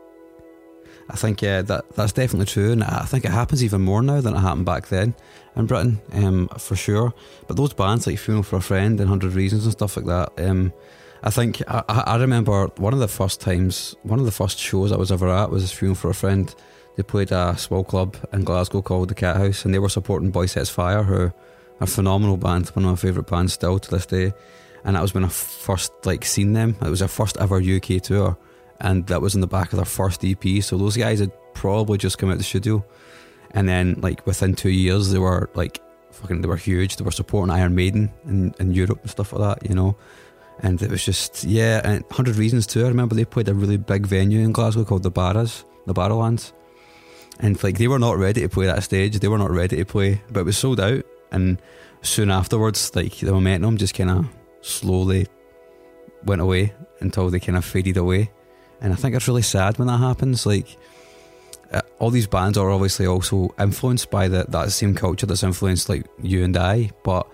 I think, that's definitely true. And I think it happens even more now than it happened back then in Britain, for sure. But those bands like Funeral for a Friend and 100 Reasons and stuff like that, I think I remember one of the first shows I was ever at was Funeral for a Friend. They played a small club in Glasgow called the Cat House, and they were supporting Boy Sets Fire, who are a phenomenal band, one of my favourite bands still to this day. And that was when I first seen them. It was their first ever UK tour, and that was in the back of their first EP. So those guys had probably just come out of the studio, and then within 2 years they were they were huge. They were supporting Iron Maiden in Europe and stuff like that, And it was just, yeah, and 100 Reasons too. I remember they played a really big venue in Glasgow called the Barrowlands. And they were not ready to play that stage. They were not ready to play, but it was sold out. And soon afterwards, the momentum just kind of slowly went away until they kind of faded away. And I think it's really sad when that happens. All these bands are obviously also influenced by that same culture that's influenced you and I. But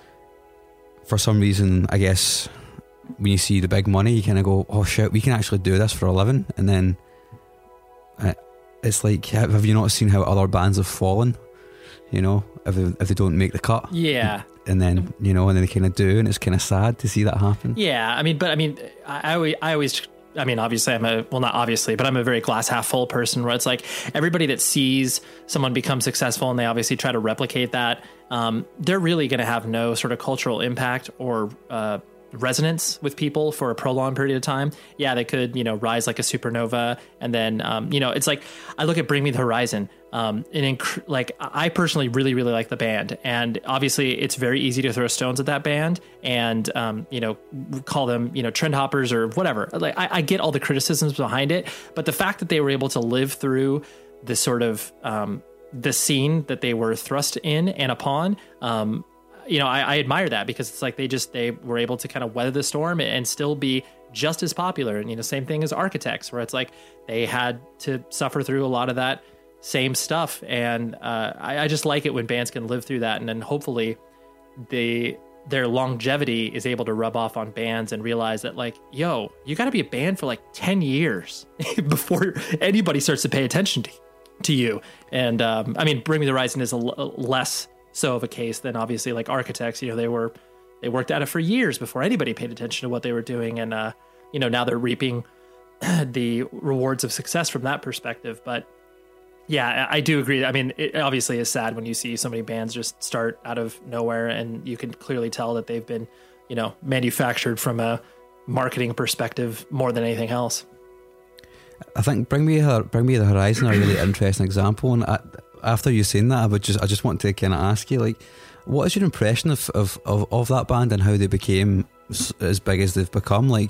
for some reason, I guess, when you see the big money, you kind of go, oh shit, we can actually do this for a living. And then it's like, have you not seen how other bands have fallen? If they don't make the cut. Yeah. And then, and then they kind of do, and it's kind of sad to see that happen. Yeah. I always, obviously I'm a very glass half full person, where it's like everybody that sees someone become successful and they obviously try to replicate that, they're really going to have no sort of cultural impact or resonance with people for a prolonged period of time. Yeah, they could, rise like a supernova. And then, it's like, I look at Bring Me the Horizon. I personally really, really like the band. And obviously it's very easy to throw stones at that band and, call them, trend hoppers or whatever. I get all the criticisms behind it, but the fact that they were able to live through the sort of, the scene that they were thrust in and upon, I admire that, because it's like they were able to kind of weather the storm and still be just as popular. And, same thing as Architects, where it's like they had to suffer through a lot of that same stuff. And I just like it when bands can live through that. And then hopefully their longevity is able to rub off on bands and realize that yo, you got to be a band for 10 years before anybody starts to pay attention to you. And Bring Me the Horizon is a less so of a case than obviously Architects. They worked at it for years before anybody paid attention to what they were doing, and now they're reaping the rewards of success from that perspective. But yeah, I do agree. It obviously is sad when you see so many bands just start out of nowhere, and you can clearly tell that they've been manufactured from a marketing perspective more than anything else. I think Bring Me the Horizon are a really interesting example, and after you saying that, I just want to kind of ask you, like, what is your impression of that band and how they became as big as they've become? Like,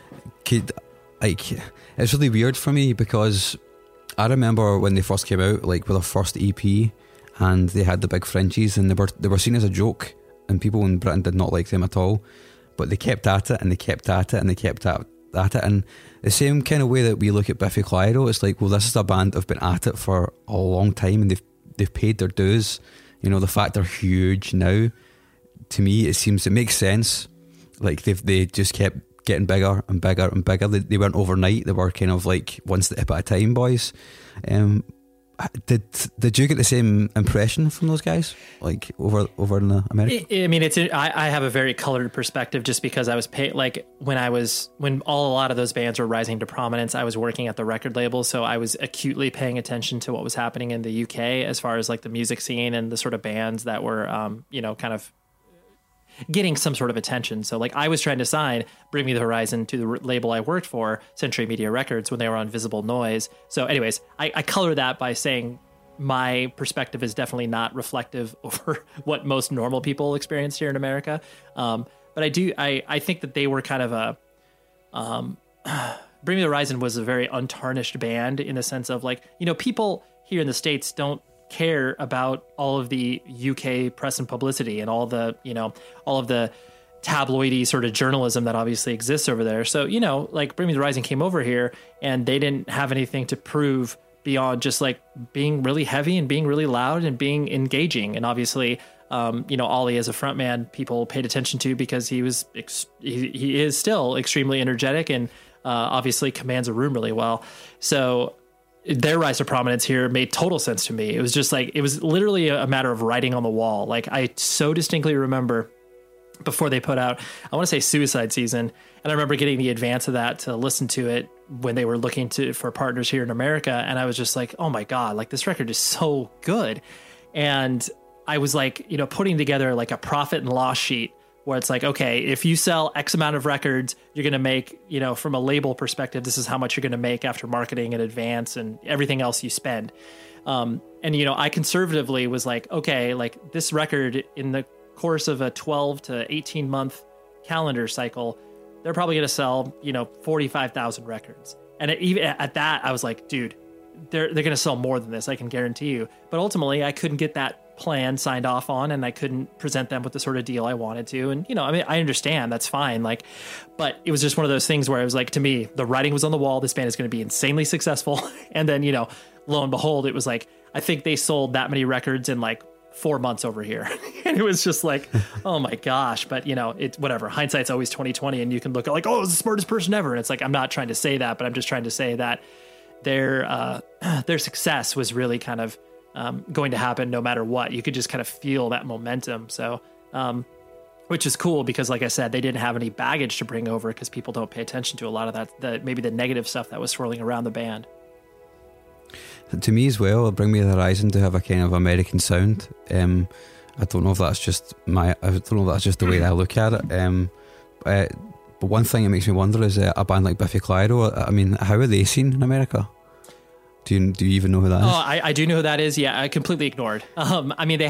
it's really weird for me because I remember when they first came out, like with their first EP, and they had the big fringes, and they were seen as a joke, and people in Britain did not like them at all. But they kept at it, and they kept at it, and they kept at it. And the same kind of way that we look at Biffy Clyro, it's like, well, this is a band that have been at it for a long time, and they've paid their dues. The fact they're huge now, to me, it makes sense. Like they just kept getting bigger and bigger and bigger. They weren't overnight. They were kind of like one step at a time, boys. Did you get the same impression from those guys, like over in America? I mean, I have a very colored perspective just because I was when a lot of those bands were rising to prominence, I was working at the record label, so I was acutely paying attention to what was happening in the UK as far as like the music scene and the sort of bands that were kind of getting some sort of attention. So like I was trying to sign Bring Me the Horizon to the label I worked for, Century Media Records, when they were on Visible Noise. So anyways, I color that by saying my perspective is definitely not reflective over what most normal people experience here in America. But I think that they were kind of Bring Me the Horizon was a very untarnished band in the sense of like, people here in the States don't care about all of the UK press and publicity and all of the tabloidy sort of journalism that obviously exists over there. So, like Bring Me the Horizon came over here and they didn't have anything to prove beyond just like being really heavy and being really loud and being engaging. And obviously, Ollie as a frontman, people paid attention to because he is still extremely energetic and obviously commands a room really well. So their rise to prominence here made total sense to me. It was just like, it was literally a matter of writing on the wall. Like I so distinctly remember before they put out, I want to say Suicide Season. And I remember getting the advance of that to listen to it when they were looking for partners here in America. And I was just like, oh my God, like this record is so good. And I was like, putting together like a profit and loss sheet where it's like, okay, if you sell X amount of records, you're going to make, from a label perspective, this is how much you're going to make after marketing and advance and everything else you spend. And I conservatively was like, okay, like this record in the course of a 12 to 18 month calendar cycle, they're probably going to sell, 45,000 records. And even at that, I was like, dude, they're going to sell more than this, I can guarantee you. But ultimately, I couldn't get that plan signed off on, and I couldn't present them with the sort of deal I wanted to. And, I understand, that's fine. Like, but it was just one of those things where it was like, to me, the writing was on the wall. This band is going to be insanely successful. And then, lo and behold, it was like, I think they sold that many records in like 4 months over here. And it was just like, oh my gosh. But it's whatever. Hindsight's always 20/20, and you can look at like, oh, it was the smartest person ever. And it's like, I'm not trying to say that, but I'm just trying to say that their success was really kind of going to happen no matter what. You could just kind of feel that momentum. So, which is cool because, like I said, they didn't have any baggage to bring over because people don't pay attention to a lot of that, maybe the negative stuff that was swirling around the band. To me as well, Bring Me the Horizon to have a kind of American sound. I don't know if that's just the way that I look at it. But one thing that makes me wonder is a band like Biffy Clyro. I mean, how are they seen in America? Do you even know who that is? Oh, I do know who that is. Yeah, I completely ignored. I mean,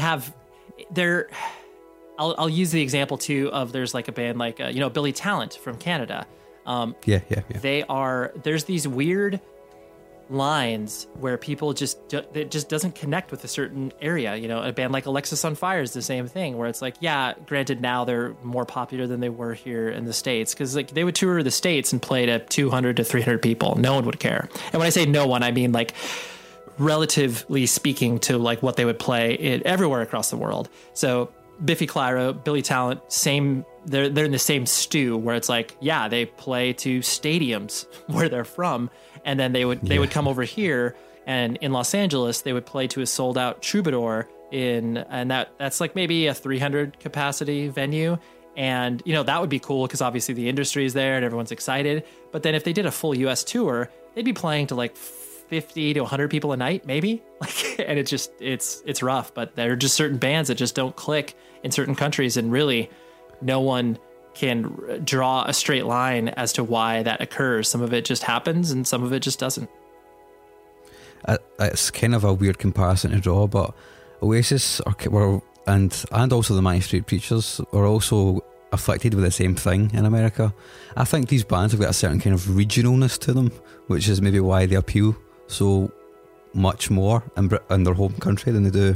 I'll use the example too of there's like a band like Billy Talent from Canada. Yeah. There's these weird lines where people it just doesn't connect with a certain area. A band like Alexis on Fire is the same thing, where it's like, yeah, granted now they're more popular than they were here in the States, because like they would tour the States and play to 200 to 300 people. No one would care. And when I say no one, I mean like relatively speaking to like what they would play everywhere across the world. So Biffy Clyro, Billy Talent, they're in the same stew where it's like, yeah, they play to stadiums where they're from. And then they would come over here, and in Los Angeles, they would play to a sold out Troubadour and that's like maybe a 300 capacity venue. And, that would be cool because obviously the industry is there and everyone's excited. But then if they did a full US tour, they'd be playing to like 50 to 100 people a night, maybe. And it's rough, but there are just certain bands that just don't click in certain countries. And really no one can draw a straight line as to why that occurs. Some of it just happens and some of it just doesn't. It's kind of a weird comparison to draw, but Oasis and also the Manic Street Preachers are also afflicted with the same thing in America. I think these bands have got a certain kind of regionalness to them, which is maybe why they appeal so much more in their home country than they do,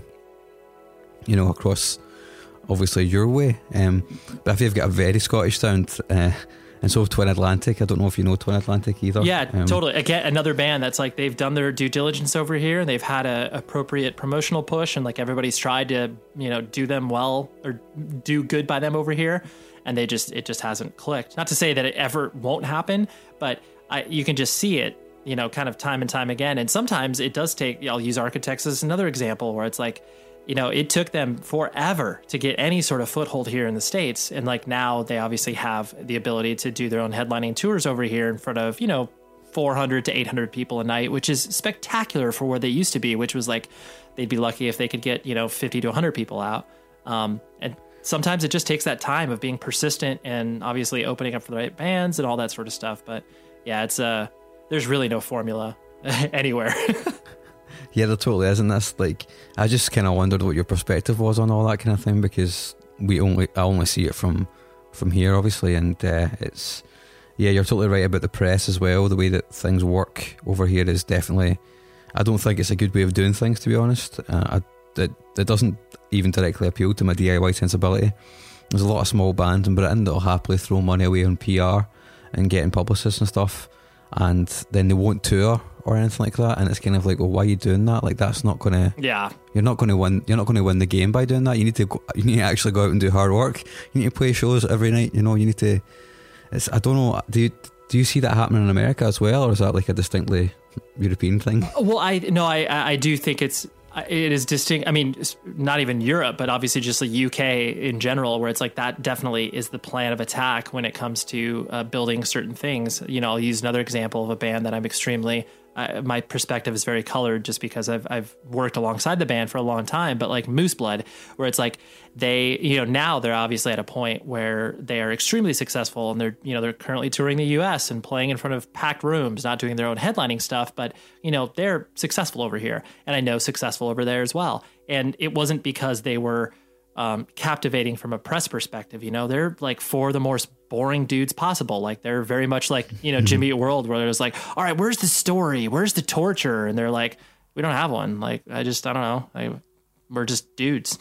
across obviously your way. But if you've got a very Scottish sound, and so Twin Atlantic, I don't know if you know Twin Atlantic either. Yeah, totally. Again, another band that's like they've done their due diligence over here, and they've had a appropriate promotional push, and like everybody's tried to do them well or do good by them over here, and it just hasn't clicked. Not to say that it ever won't happen, but you can just see it, kind of time and time again. And sometimes it does take. I'll use Architects as another example where it's like, it took them forever to get any sort of foothold here in the States. And like now they obviously have the ability to do their own headlining tours over here in front of, 400 to 800 people a night, which is spectacular for where they used to be, which was like, they'd be lucky if they could get, 50 to 100 people out. And sometimes it just takes that time of being persistent and obviously opening up for the right bands and all that sort of stuff. But yeah, it's there's really no formula anywhere. Yeah, there totally is, and that's like, I just kind of wondered what your perspective was on all that kind of thing, because I only see it from here, obviously, and it's, yeah, you're totally right about the press as well. The way that things work over here is definitely, I don't think it's a good way of doing things, to be honest. It doesn't even directly appeal to my DIY sensibility. There's a lot of small bands in Britain that'll happily throw money away on PR and getting publicists and stuff, and then they won't tour or anything like that, and it's kind of like, well, why are you doing that? Like, that's not gonna, you're not gonna win the game by doing that. You need to actually go out and do hard work. You need to play shows every night. You need to, I don't know, do you see that happening in America as well, or is that like a distinctly European thing? Well, I do think it is distinct. I mean, not even Europe, but obviously just the UK in general, where it's like that definitely is the plan of attack when it comes to building certain things. I'll use another example of a band that I'm extremely, my perspective is very colored just because I've worked alongside the band for a long time, but like Moose Blood, where it's like they, now they're obviously at a point where they are extremely successful, and they're currently touring the US and playing in front of packed rooms, not doing their own headlining stuff, but they're successful over here, and I know successful over there as well. And it wasn't because they were captivating from a press perspective. They're like four of the most boring dudes possible. Like, they're very much like, Jimmy Eat World, where there's like, all right, where's the story? Where's the torture? And they're like, we don't have one. Like, I don't know. We're just dudes,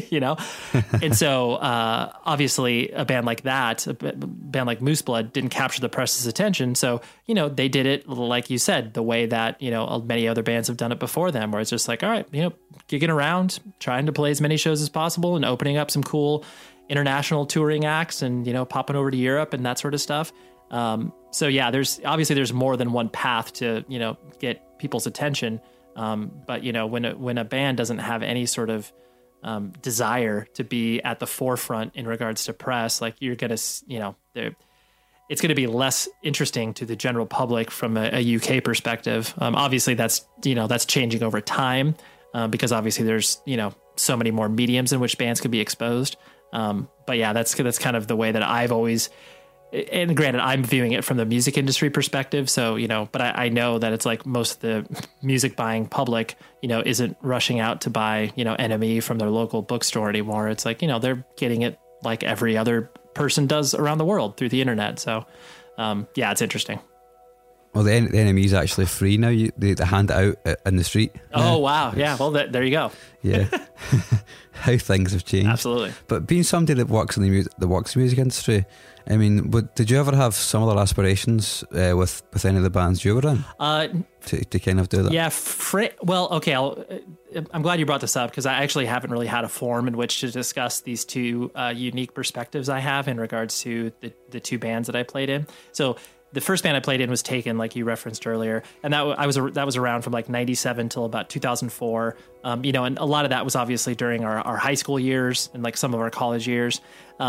And so, obviously a band like that, a band like Moose Blood, didn't capture the press's attention. So, they did it, like you said, the way that, many other bands have done it before them, where it's just like, all right, gigging around, trying to play as many shows as possible and opening up some cool international touring acts and, popping over to Europe and that sort of stuff. So yeah, there's more than one path to, get people's attention. But when a band doesn't have any sort of desire to be at the forefront in regards to press, like, you're gonna, it's going to be less interesting to the general public from a UK perspective. Obviously, that's changing over time, because obviously there's so many more mediums in which bands could be exposed. But yeah, that's kind of the way that I've always. And granted, I'm viewing it from the music industry perspective. So, but I know that it's like most of the music buying public, isn't rushing out to buy, NME from their local bookstore anymore. It's like, they're getting it like every other person does around the world through the internet. So, yeah, it's interesting. Well, the NME is actually free now. They hand it out in the street. Oh, wow. Yeah. Well, there you go. Yeah. How things have changed. Absolutely. But being somebody that works in the music industry, I mean, did you ever have similar aspirations with any of the bands you were in to kind of do that? Yeah. Well, okay. I'm glad you brought this up, because I actually haven't really had a forum in which to discuss these two unique perspectives I have in regards to the two bands that I played in. So the first band I played in was Taken, like you referenced earlier, and that was around from like 97 till about 2004. And a lot of that was obviously during our high school years and like some of our college years.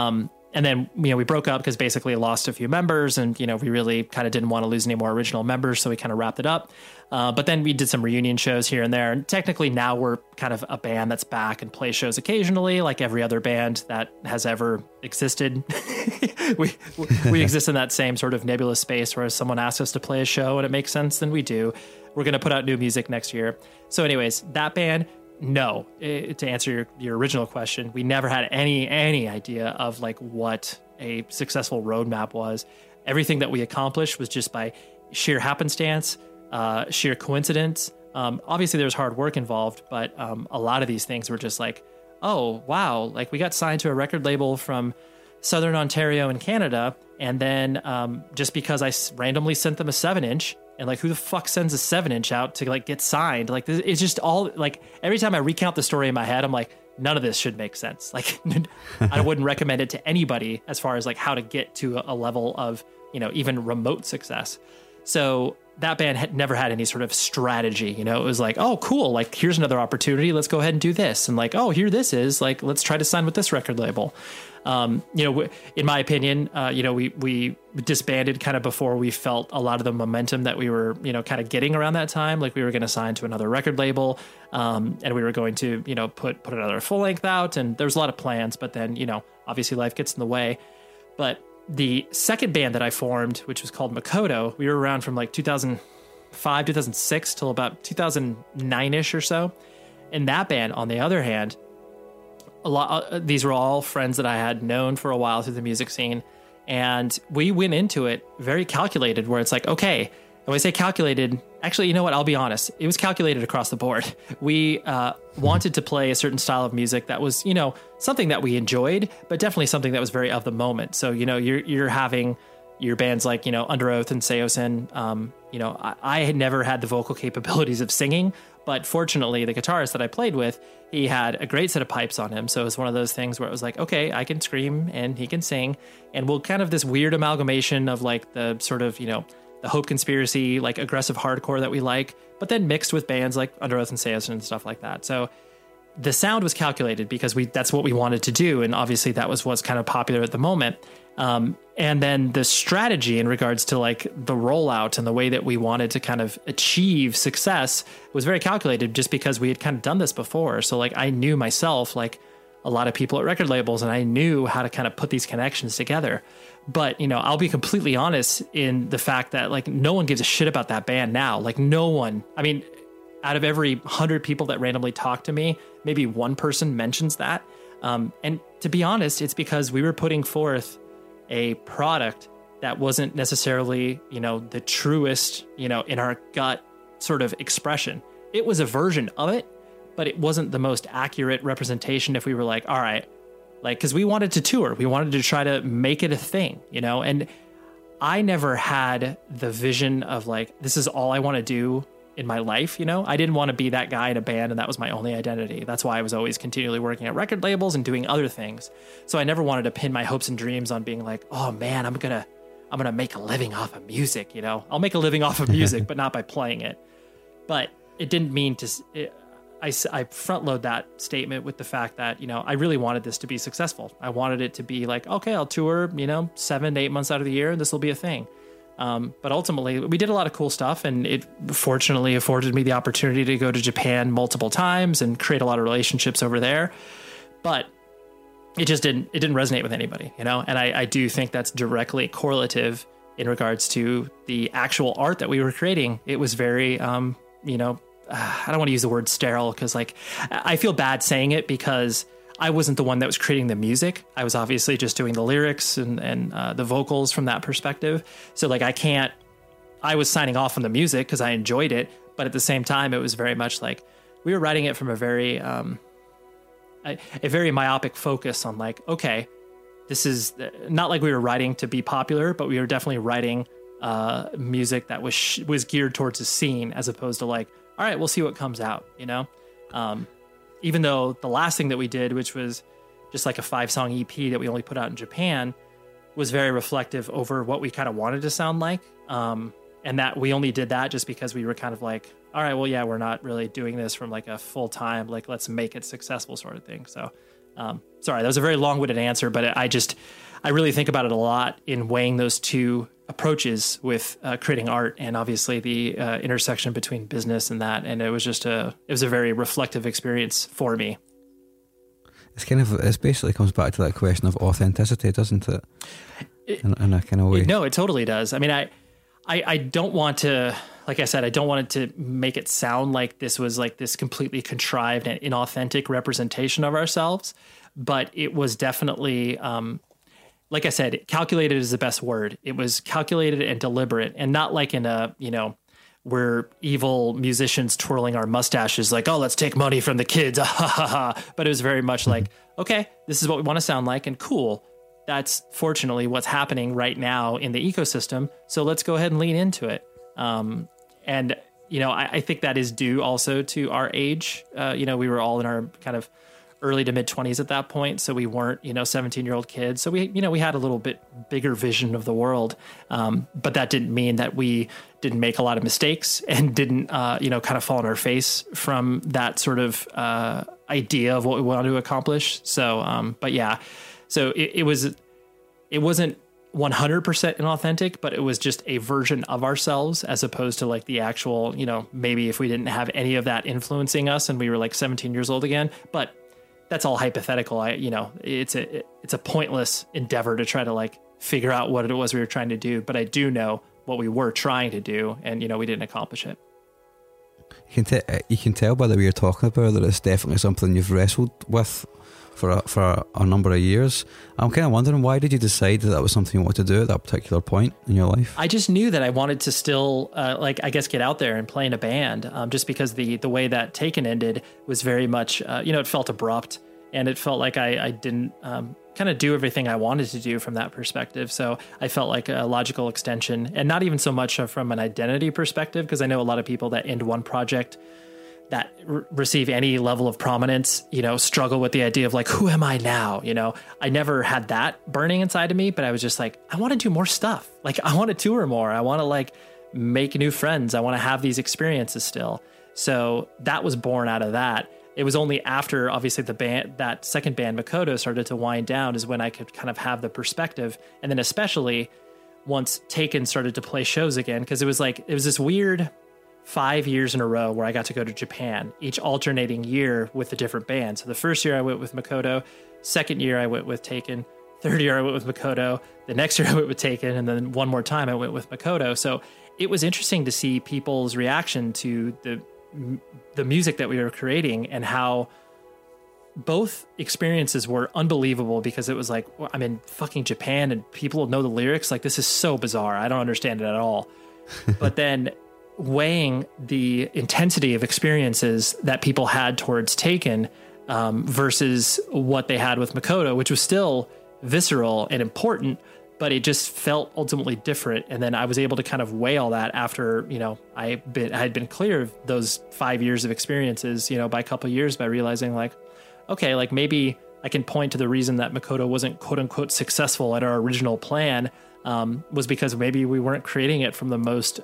And then, we broke up because basically lost a few members, and, we really kind of didn't want to lose any more original members. So we kind of wrapped it up. But then we did some reunion shows here and there. And technically now we're kind of a band that's back and plays shows occasionally, like every other band that has ever existed. we exist in that same sort of nebulous space where someone asks us to play a show and it makes sense, then we do. We're going to put out new music next year. So anyways, that band, no, to answer your original question, we never had any idea of like what a successful roadmap was. Everything that we accomplished was just by sheer happenstance, sheer coincidence. Obviously there's hard work involved, but a lot of these things were just like, oh, wow, like we got signed to a record label from Southern Ontario in Canada. And then just because I randomly sent them a 7-inch, and like, who the fuck sends a 7-inch out to like get signed? Like, it's just all like, every time I recount the story in my head, I'm like, none of this should make sense. Like, I wouldn't recommend it to anybody as far as like how to get to a level of, even remote success. So that band had never had any sort of strategy. It was like, oh, cool. Like, here's another opportunity. Let's go ahead and do this. And like, oh, here this is. Like, let's try to sign with this record label. In my opinion, we disbanded kind of before we felt a lot of the momentum that we were, kind of getting around that time. Like, we were going to sign to another record label, and we were going to, put another full length out. And there was a lot of plans, but then, obviously life gets in the way. But the second band that I formed, which was called Makoto, we were around from like 2005, 2006 till about 2009-ish or so. And that band, on the other hand, these were all friends that I had known for a while through the music scene. And we went into it very calculated, where it's like, okay, and when I say calculated, actually, you know what? I'll be honest. It was calculated across the board. We wanted to play a certain style of music that was, something that we enjoyed, but definitely something that was very of the moment. So, you're having your bands like, Under Oath and Seosin. I had never had the vocal capabilities of singing, but fortunately the guitarist that I played with, he had a great set of pipes on him. So it was one of those things where it was like, okay, I can scream and he can sing. And we'll kind of this weird amalgamation of like the sort of, the Hope Conspiracy, like aggressive hardcore that we like, but then mixed with bands like Under Oath and Seosin and stuff like that. So the sound was calculated because that's what we wanted to do. And obviously that was what's kind of popular at the moment. And then the strategy in regards to like the rollout and the way that we wanted to kind of achieve success was very calculated, just because we had kind of done this before. So like, I knew myself, like a lot of people at record labels, and I knew how to kind of put these connections together. But, I'll be completely honest in the fact that like no one gives a shit about that band now. Like no one, I mean, out of every 100 people that randomly talk to me, maybe one person mentions that. And to be honest, it's because we were putting forth a product that wasn't necessarily, the truest, in our gut sort of expression. It was a version of it, but it wasn't the most accurate representation. If we were like, all right, like, because we wanted to tour, we wanted to try to make it a thing, and I never had the vision of like, this is all I want to do in my life. I didn't want to be that guy in a band and that was my only identity. That's why I was always continually working at record labels and doing other things. So I never wanted to pin my hopes and dreams on being like, oh man, I'm going to make a living off of music. I'll make a living off of music, but not by playing it. But it didn't mean to, I front load that statement with the fact that, I really wanted this to be successful. I wanted it to be like, okay, I'll tour, 7 to 8 months out of the year, and this will be a thing. But ultimately we did a lot of cool stuff, and it fortunately afforded me the opportunity to go to Japan multiple times and create a lot of relationships over there. But it just didn't resonate with anybody, and I do think that's directly correlative in regards to the actual art that we were creating. It was very, I don't want to use the word sterile, because like I feel bad saying it, because I wasn't the one that was creating the music. I was obviously just doing the lyrics and the vocals from that perspective. So like I was signing off on the music because I enjoyed it, but at the same time, it was very much like we were writing it from a very myopic focus on like, okay, this is not like we were writing to be popular, but we were definitely writing music that was geared towards a scene, as opposed to like, all right, we'll see what comes out, even though the last thing that we did, which was just like a 5-song EP that we only put out in Japan, was very reflective over what we kind of wanted to sound like. And that we only did that just because we were kind of like, all right, well, yeah, we're not really doing this from like a full time, like, let's make it successful sort of thing. So, sorry, that was a very long-winded answer, but I really think about it a lot in weighing those two approaches with creating art, and obviously the intersection between business and that. And it was a very reflective experience for me. It's basically comes back to that question of authenticity, doesn't it? In a kind of way. No, it totally does. I mean, I don't want to, like I said, I don't want it to make it sound like this was like this completely contrived and inauthentic representation of ourselves, but it was definitely, like I said, calculated is the best word. It was calculated and deliberate, and not like in a, we're evil musicians twirling our mustaches like, oh, let's take money from the kids. But it was very much like, okay, this is what we want to sound like, and cool. That's fortunately what's happening right now in the ecosystem. So let's go ahead and lean into it. And, I think that is due also to our age. We were all in our kind of early to mid 20s at that point. So we weren't, 17-year-old kids. So we had a little bit bigger vision of the world. But that didn't mean that we didn't make a lot of mistakes and didn't, kind of fall on our face from that sort of idea of what we wanted to accomplish. So, but yeah, so it wasn't 100% inauthentic, but it was just a version of ourselves as opposed to like the actual, maybe if we didn't have any of that influencing us and we were like 17 years old again, but that's all hypothetical. It's a pointless endeavor to try to like figure out what it was we were trying to do. But I do know what we were trying to do, and we didn't accomplish it. You can tell by the way you're talking about that it's definitely something you've wrestled with for a number of years. I'm kind of wondering, why did you decide that was something you wanted to do at that particular point in your life? I just knew that I wanted to still, get out there and play in a band, just because the way that Taken ended was very much, it felt abrupt, and it felt like I didn't kind of do everything I wanted to do from that perspective. So I felt like a logical extension, and not even so much from an identity perspective, because I know a lot of people that end one project that receive any level of prominence, struggle with the idea of like, who am I now? I never had that burning inside of me, but I was just like, I want to do more stuff. Like, I want to tour more. I want to like make new friends. I want to have these experiences still. So that was born out of that. It was only after obviously that second band, Makoto, started to wind down is when I could kind of have the perspective. And then especially once Taken started to play shows again, because it was this weird 5 years in a row where I got to go to Japan, each alternating year with a different band. So the first year I went with Makoto, second year I went with Taken, third year I went with Makoto, the next year I went with Taken, and then one more time I went with Makoto. So it was interesting to see people's reaction to the music that we were creating, and how both experiences were unbelievable, because it was like, I'm in fucking Japan and people know the lyrics. Like, this is so bizarre. I don't understand it at all. But then weighing the intensity of experiences that people had towards Taken versus what they had with Makoto, which was still visceral and important, but it just felt ultimately different. And then I was able to kind of weigh all that after, I had been clear of those 5 years of experiences, by a couple of years, by realizing like, okay, like maybe I can point to the reason that Makoto wasn't quote unquote successful at our original plan was because maybe we weren't creating it from the most,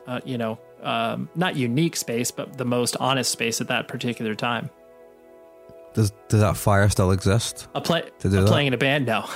not unique space, but the most honest space at that particular time. Does that fire still exist? Playing in a band? No.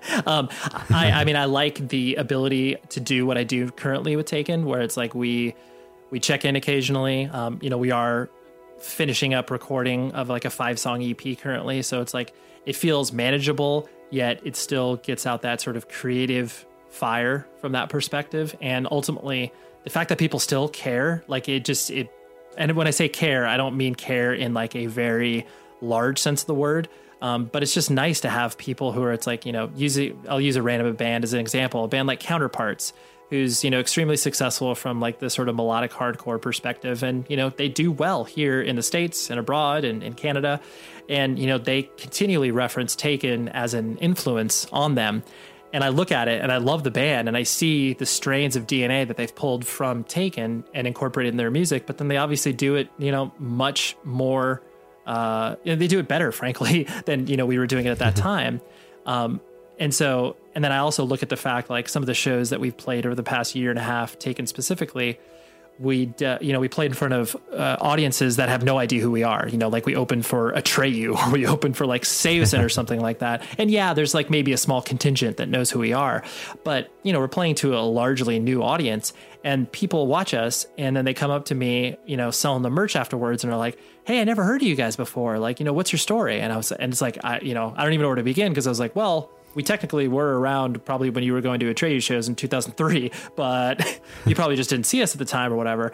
I mean, I like the ability to do what I do currently with Taken, where it's like we check in occasionally. We are finishing up recording of like a 5-song EP currently. So it's like, it feels manageable, yet it still gets out that sort of creative fire from that perspective. And ultimately, the fact that people still care, like and when I say care, I don't mean care in like a very large sense of the word. But it's just nice to have people who are, it's like, I'll use a random band as an example, a band like Counterparts, who's, extremely successful from like the sort of melodic hardcore perspective. And, they do well here in the States and abroad and in Canada. And, they continually reference Taken as an influence on them. And I look at it and I love the band and I see the strains of DNA that they've pulled from Taken and incorporated in their music, but then they obviously do it, much more, they do it better, frankly, than, we were doing it at that time. And then I also look at the fact, like some of the shows that we've played over the past year and a half, Taken specifically, we played in front of audiences that have no idea who we are. Like we opened for Atreyu, or we opened for like Seosin or something like that. And yeah, there's like maybe a small contingent that knows who we are, but we're playing to a largely new audience, and people watch us, and then they come up to me, selling the merch afterwards, and are like, "Hey, I never heard of you guys before. Like, what's your story?" And it's like, I don't even know where to begin, because I was like, well, we technically were around probably when you were going to Atreyu shows in 2003, but you probably just didn't see us at the time or whatever.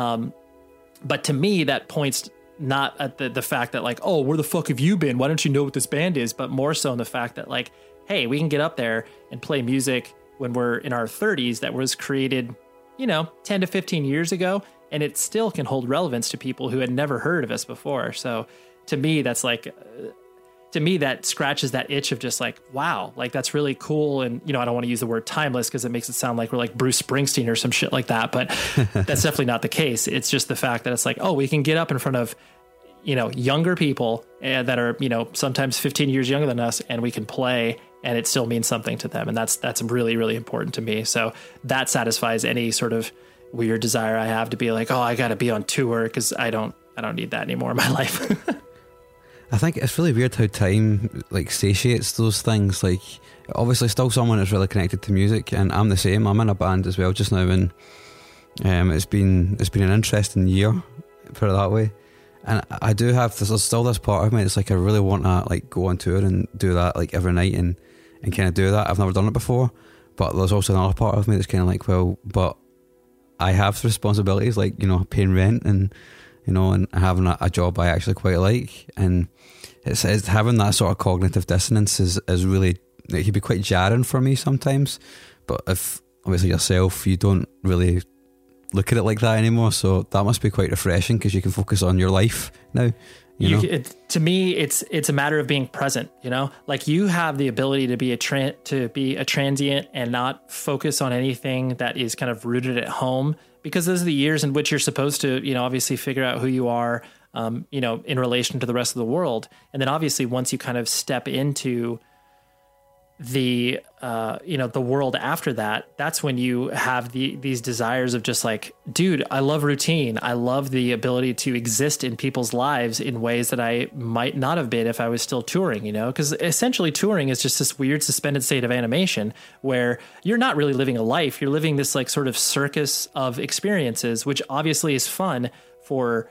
But to me, that points not at the fact that like, oh, where the fuck have you been? Why don't you know what this band is? But more so in the fact that like, hey, we can get up there and play music when we're in our 30s that was created, 10 to 15 years ago, and it still can hold relevance to people who had never heard of us before. So to me, that's like... to me, that scratches that itch of just like, wow, like that's really cool. And, I don't want to use the word timeless because it makes it sound like we're like Bruce Springsteen or some shit like that. But that's definitely not the case. It's just the fact that it's like, oh, we can get up in front of, younger people that are, sometimes 15 years younger than us, and we can play, and it still means something to them. And that's really, really important to me. So that satisfies any sort of weird desire I have to be like, oh, I got to be on tour, because I don't need that anymore in my life. I think it's really weird how time like satiates those things. Like, obviously still someone that's really connected to music, and I'm the same. I'm in a band as well just now, and it's been an interesting year, put it that way. And I do have there's still this part of me that's like, I really want to like go on tour and do that like every night and kind of do that. I've never done it before, but there's also another part of me that's kind of like, well, but I have responsibilities like, paying rent and and having a job I actually quite like, and it's having that sort of cognitive dissonance is really, it can be quite jarring for me sometimes. But if obviously yourself, you don't really look at it like that anymore, so that must be quite refreshing, because you can focus on your life now. To me, it's a matter of being present. Like you have the ability to be a transient and not focus on anything that is kind of rooted at home, because those are the years in which you're supposed to, obviously figure out who you are, in relation to the rest of the world. And then obviously once you kind of step into the, the world after that, that's when you have these desires of just like, dude, I love routine. I love the ability to exist in people's lives in ways that I might not have been if I was still touring, because essentially touring is just this weird suspended state of animation where you're not really living a life. You're living this like sort of circus of experiences, which obviously is fun for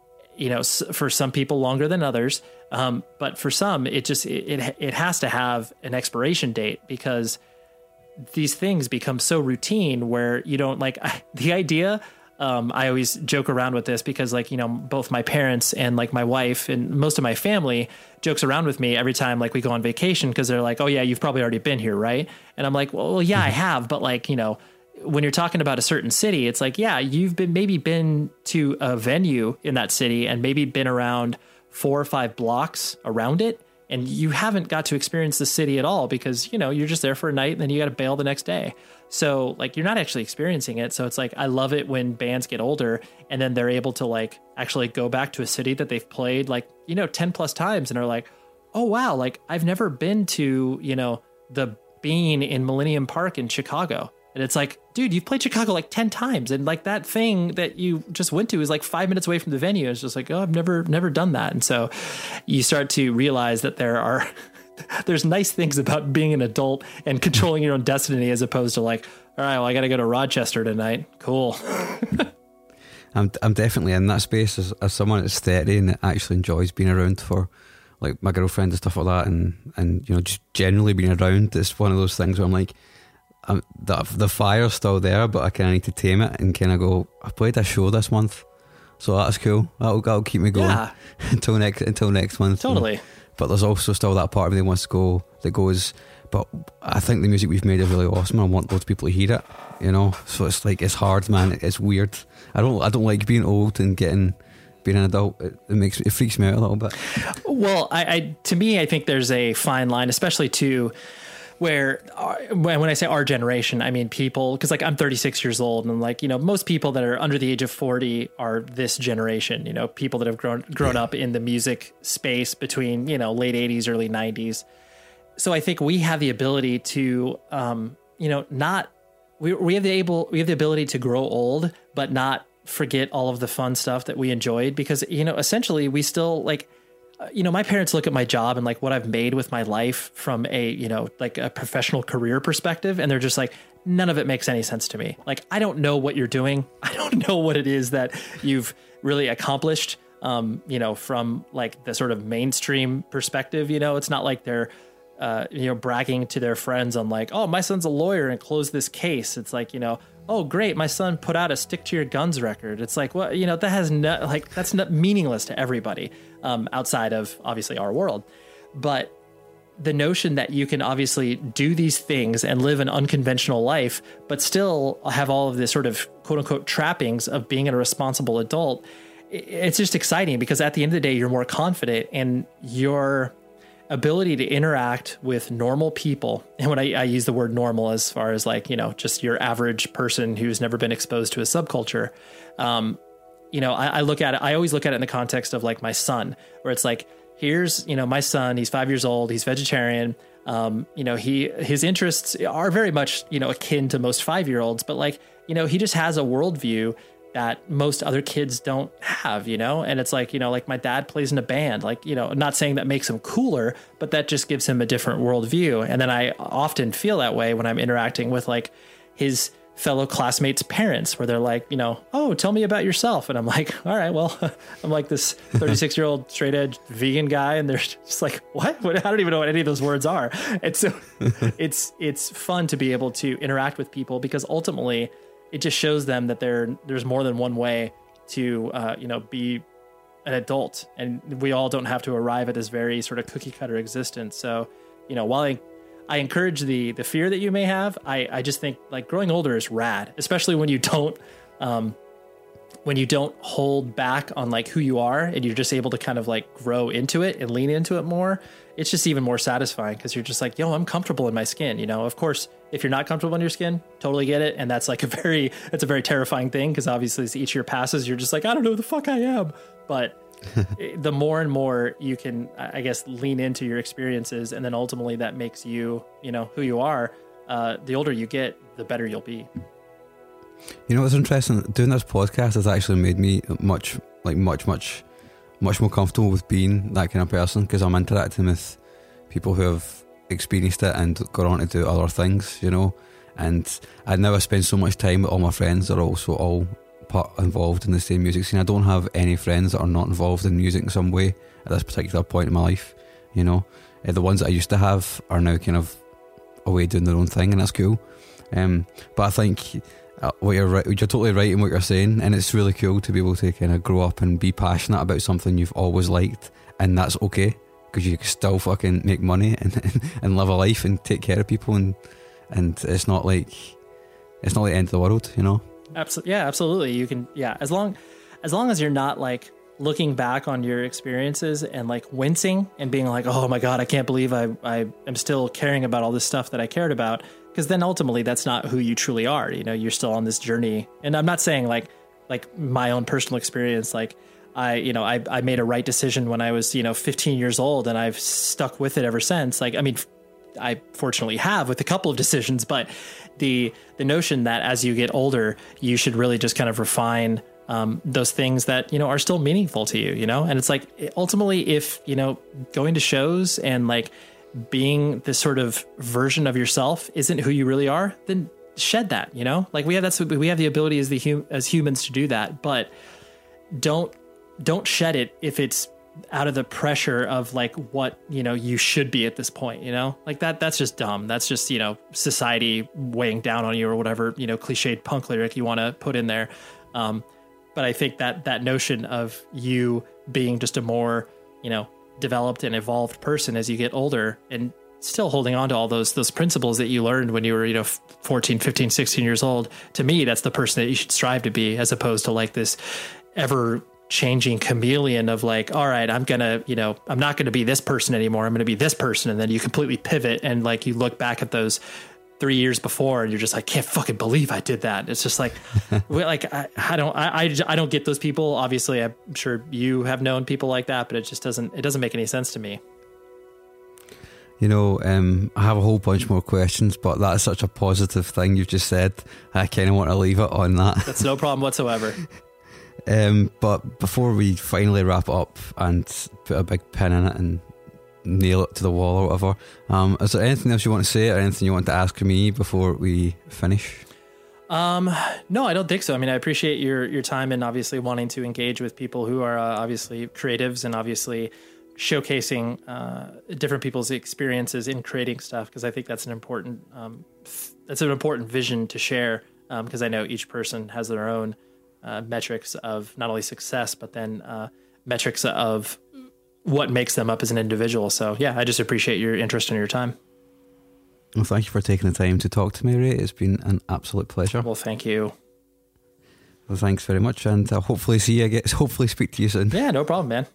some people longer than others. But for some, it has to have an expiration date, because these things become so routine where you don't like the idea. I always joke around with this because like, both my parents and like my wife and most of my family jokes around with me every time like we go on vacation, because they're like, oh yeah, you've probably already been here, right? And I'm like, well, yeah, I have. But like, when you're talking about a certain city, it's like, yeah, you've been to a venue in that city and maybe been around 4 or 5 blocks around it, and you haven't got to experience the city at all, because, you're just there for a night and then you got to bail the next day. So like, you're not actually experiencing it. So it's like, I love it when bands get older and then they're able to like actually go back to a city that they've played like, 10 plus times and are like, oh wow, like I've never been to, the Bean in Millennium Park in Chicago. And it's like, dude, you've played Chicago like 10 times. And like that thing that you just went to is like 5 minutes away from the venue. It's just like, oh, I've never done that. And so you start to realize that there's nice things about being an adult and controlling your own destiny, as opposed to like, all right, well, I got to go to Rochester tonight. Cool. I'm definitely in that space as someone that's 30 and actually enjoys being around for like my girlfriend and stuff like that. And just generally being around. It's one of those things where I'm like, the fire's still there, but I kind of need to tame it and kind of go, I played a show this month, so that's cool. That'll keep me going until next month. Totally. But there's also still that part of me that wants to go, that goes, but I think the music we've made is really awesome and I want loads of people to hear it, so it's like, it's hard, man. It's weird. I don't like being old and being an adult. It freaks me out a little bit. Well, to me, I think there's a fine line, especially to where when I say our generation, I mean people, because like I'm 36 years old, and like, most people that are under the age of 40 are this generation, people that have grown up in the music space between, late 80s, early 90s. So I think we have the ability to, we have the ability to grow old, but not forget all of the fun stuff that we enjoyed, because, you know, essentially we still like, you know, my parents look at my job and like what I've made with my life from a, you know, like a professional career perspective. And they're just like, none of it makes any sense to me. Like, I don't know what you're doing. I don't know what it is that you've really accomplished, you know, from like the sort of mainstream perspective. You know, it's not like they're, you know, bragging to their friends on like, oh, my son's a lawyer and closed this case. It's like, you know, oh, great, my son put out a stick to your guns record. It's like, well, you know, that has no, like, that's not meaningless to everybody outside of obviously our world. But the notion that you can obviously do these things and live an unconventional life, but still have all of this sort of quote unquote trappings of being a responsible adult, it's just exciting, because at the end of the day, you're more confident in your ability to interact with normal people. And when I use the word normal as far as like, you know, just your average person who's never been exposed to a subculture, you know, I look at it, I always look at it in the context of like my son, where it's like, here's, you know, my son, he's 5 years old, he's vegetarian. You know, his interests are very much, you know, akin to most 5-year-olds, but like, you know, he just has a worldview that most other kids don't have, you know? And it's like, you know, like my dad plays in a band, like, you know, not saying that makes him cooler, but that just gives him a different worldview. And then I often feel that way when I'm interacting with like his fellow classmates' parents, where they're like, you know, oh, tell me about yourself. And I'm like, all right, well, I'm like this 36-year-old straight edge vegan guy. And they're just like, what? I don't even know what any of those words are. And so it's fun to be able to interact with people, because ultimately it just shows them that there's more than one way to, you know, be an adult, and we all don't have to arrive at this very sort of cookie cutter existence. So, you know, while I encourage the fear that you may have, I just think like growing older is rad, especially when you don't hold back on like who you are, and you're just able to kind of like grow into it and lean into it more. It's just even more satisfying, because you're just like, yo, I'm comfortable in my skin. You know, of course, if you're not comfortable in your skin, totally get it. And that's like it's a very terrifying thing, because obviously as each year passes, you're just like, I don't know who the fuck I am. But the more and more you can, I guess, lean into your experiences, and then ultimately that makes you, you know, who you are. The older you get, the better you'll be. You know what's interesting? Doing this podcast has actually made me much more comfortable with being that kind of person, because I'm interacting with people who have experienced it and gone on to do other things, you know. And I never spend so much time with all my friends that are also all involved in the same music scene. I don't have any friends that are not involved in music in some way at this particular point in my life, you know. The ones that I used to have are now kind of away doing their own thing, and that's cool. But I think you're totally right in what you're saying, and it's really cool to be able to kind of grow up and be passionate about something you've always liked, and that's okay, because you can still fucking make money and live a life and take care of people, and it's not like the end of the world, you know. Yeah, absolutely. You can, yeah, as long as you're not like looking back on your experiences and like wincing and being like, oh my God, I can't believe I am still caring about all this stuff that I cared about. Because then ultimately that's not who you truly are. You know, you're still on this journey. And I'm not saying like my own personal experience, like I made a right decision when I was, 15 years old, and I've stuck with it ever since. Like, I mean, I fortunately have with a couple of decisions, but the notion that as you get older, you should really just kind of refine those things that, are still meaningful to you, and it's like, ultimately, if, going to shows and like being this sort of version of yourself isn't who you really are, then shed that, like we have the ability as humans to do that, but don't shed it if it's out of the pressure of like what, you should be at this point, like that's just dumb. That's just, society weighing down on you or whatever, cliched punk lyric you want to put in there. But I think that notion of you being just a more, developed and evolved person as you get older and still holding on to all those principles that you learned when you were, 14, 15, 16 years old. To me, that's the person that you should strive to be, as opposed to like this ever changing chameleon of like, all right, I'm gonna, I'm not going to be this person anymore. I'm going to be this person. And then you completely pivot. And like, you look back at those 3 years before and you're just like, can't fucking believe I did that. It's just like, I don't get those people. Obviously, I'm sure you have known people like that, but it doesn't make any sense to me. I have a whole bunch more questions, but that is such a positive thing you've just said. I kind of want to leave it on that. That's no problem whatsoever. But before we finally wrap up and put a big pin in it and nail it to the wall or whatever, is there anything else you want to say or anything you want to ask me before we finish? No, I don't think so. I mean, I appreciate your time and obviously wanting to engage with people who are obviously creatives and obviously showcasing different people's experiences in creating stuff, because I think that's an important vision to share, because I know each person has their own metrics of not only success, but then metrics of what makes them up as an individual. So yeah, I just appreciate your interest and your time. Well, thank you for taking the time to talk to me, Ray. It's been an absolute pleasure. Well, thank you. Well, thanks very much, and I'll hopefully see you again. Hopefully speak to you soon. Yeah, no problem, man.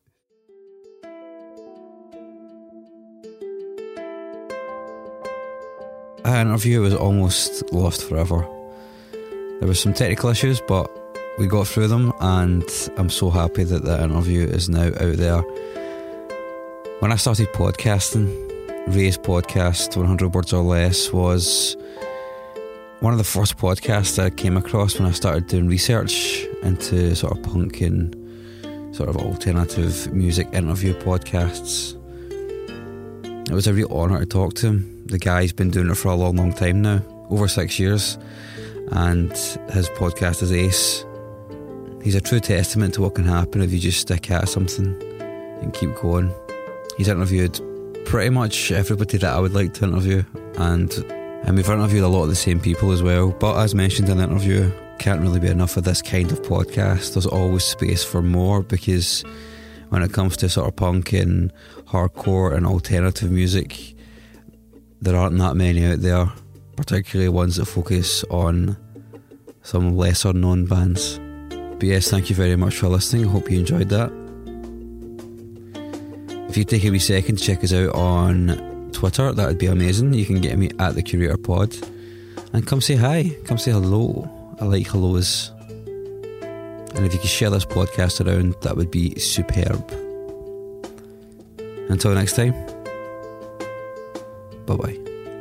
Our interview was almost lost forever. There were some technical issues, but we got through them, and I'm so happy that that interview is now out there. When I started podcasting, Ray's podcast, 100 Words or Less, was one of the first podcasts that I came across when I started doing research into sort of punk and sort of alternative music interview podcasts. It was a real honour to talk to him. The guy's been doing it for a long, long time now, over 6 years, and his podcast is ace. He's a true testament to what can happen if you just stick at something and keep going. He's interviewed pretty much everybody that I would like to interview, and we've interviewed a lot of the same people as well, but as mentioned in the interview, can't really be enough of this kind of podcast. There's always space for more, because when it comes to sort of punk and hardcore and alternative music, there aren't that many out there, particularly ones that focus on some lesser known bands. But yes, thank you very much for listening. I hope you enjoyed that. If you take a wee second to check us out on Twitter, that would be amazing. You can get me at the Curator Pod, and come say hi, come say hello. I like hellos. And if you could share this podcast around, that would be superb. Until next time, bye bye.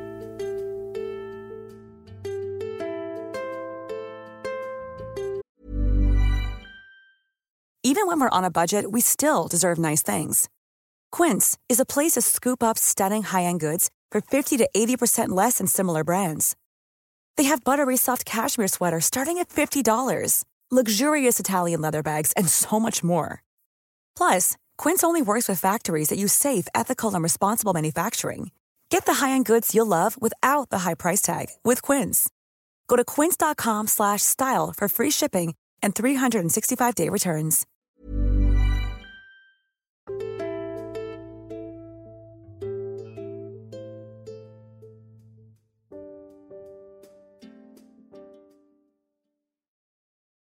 Even when we're on a budget, we still deserve nice things. Quince is a place to scoop up stunning high-end goods for 50 to 80% less than similar brands. They have buttery soft cashmere sweaters starting at $50, luxurious Italian leather bags, and so much more. Plus, Quince only works with factories that use safe, ethical, and responsible manufacturing. Get the high-end goods you'll love without the high price tag with Quince. Go to quince.com/style for free shipping and 365-day returns.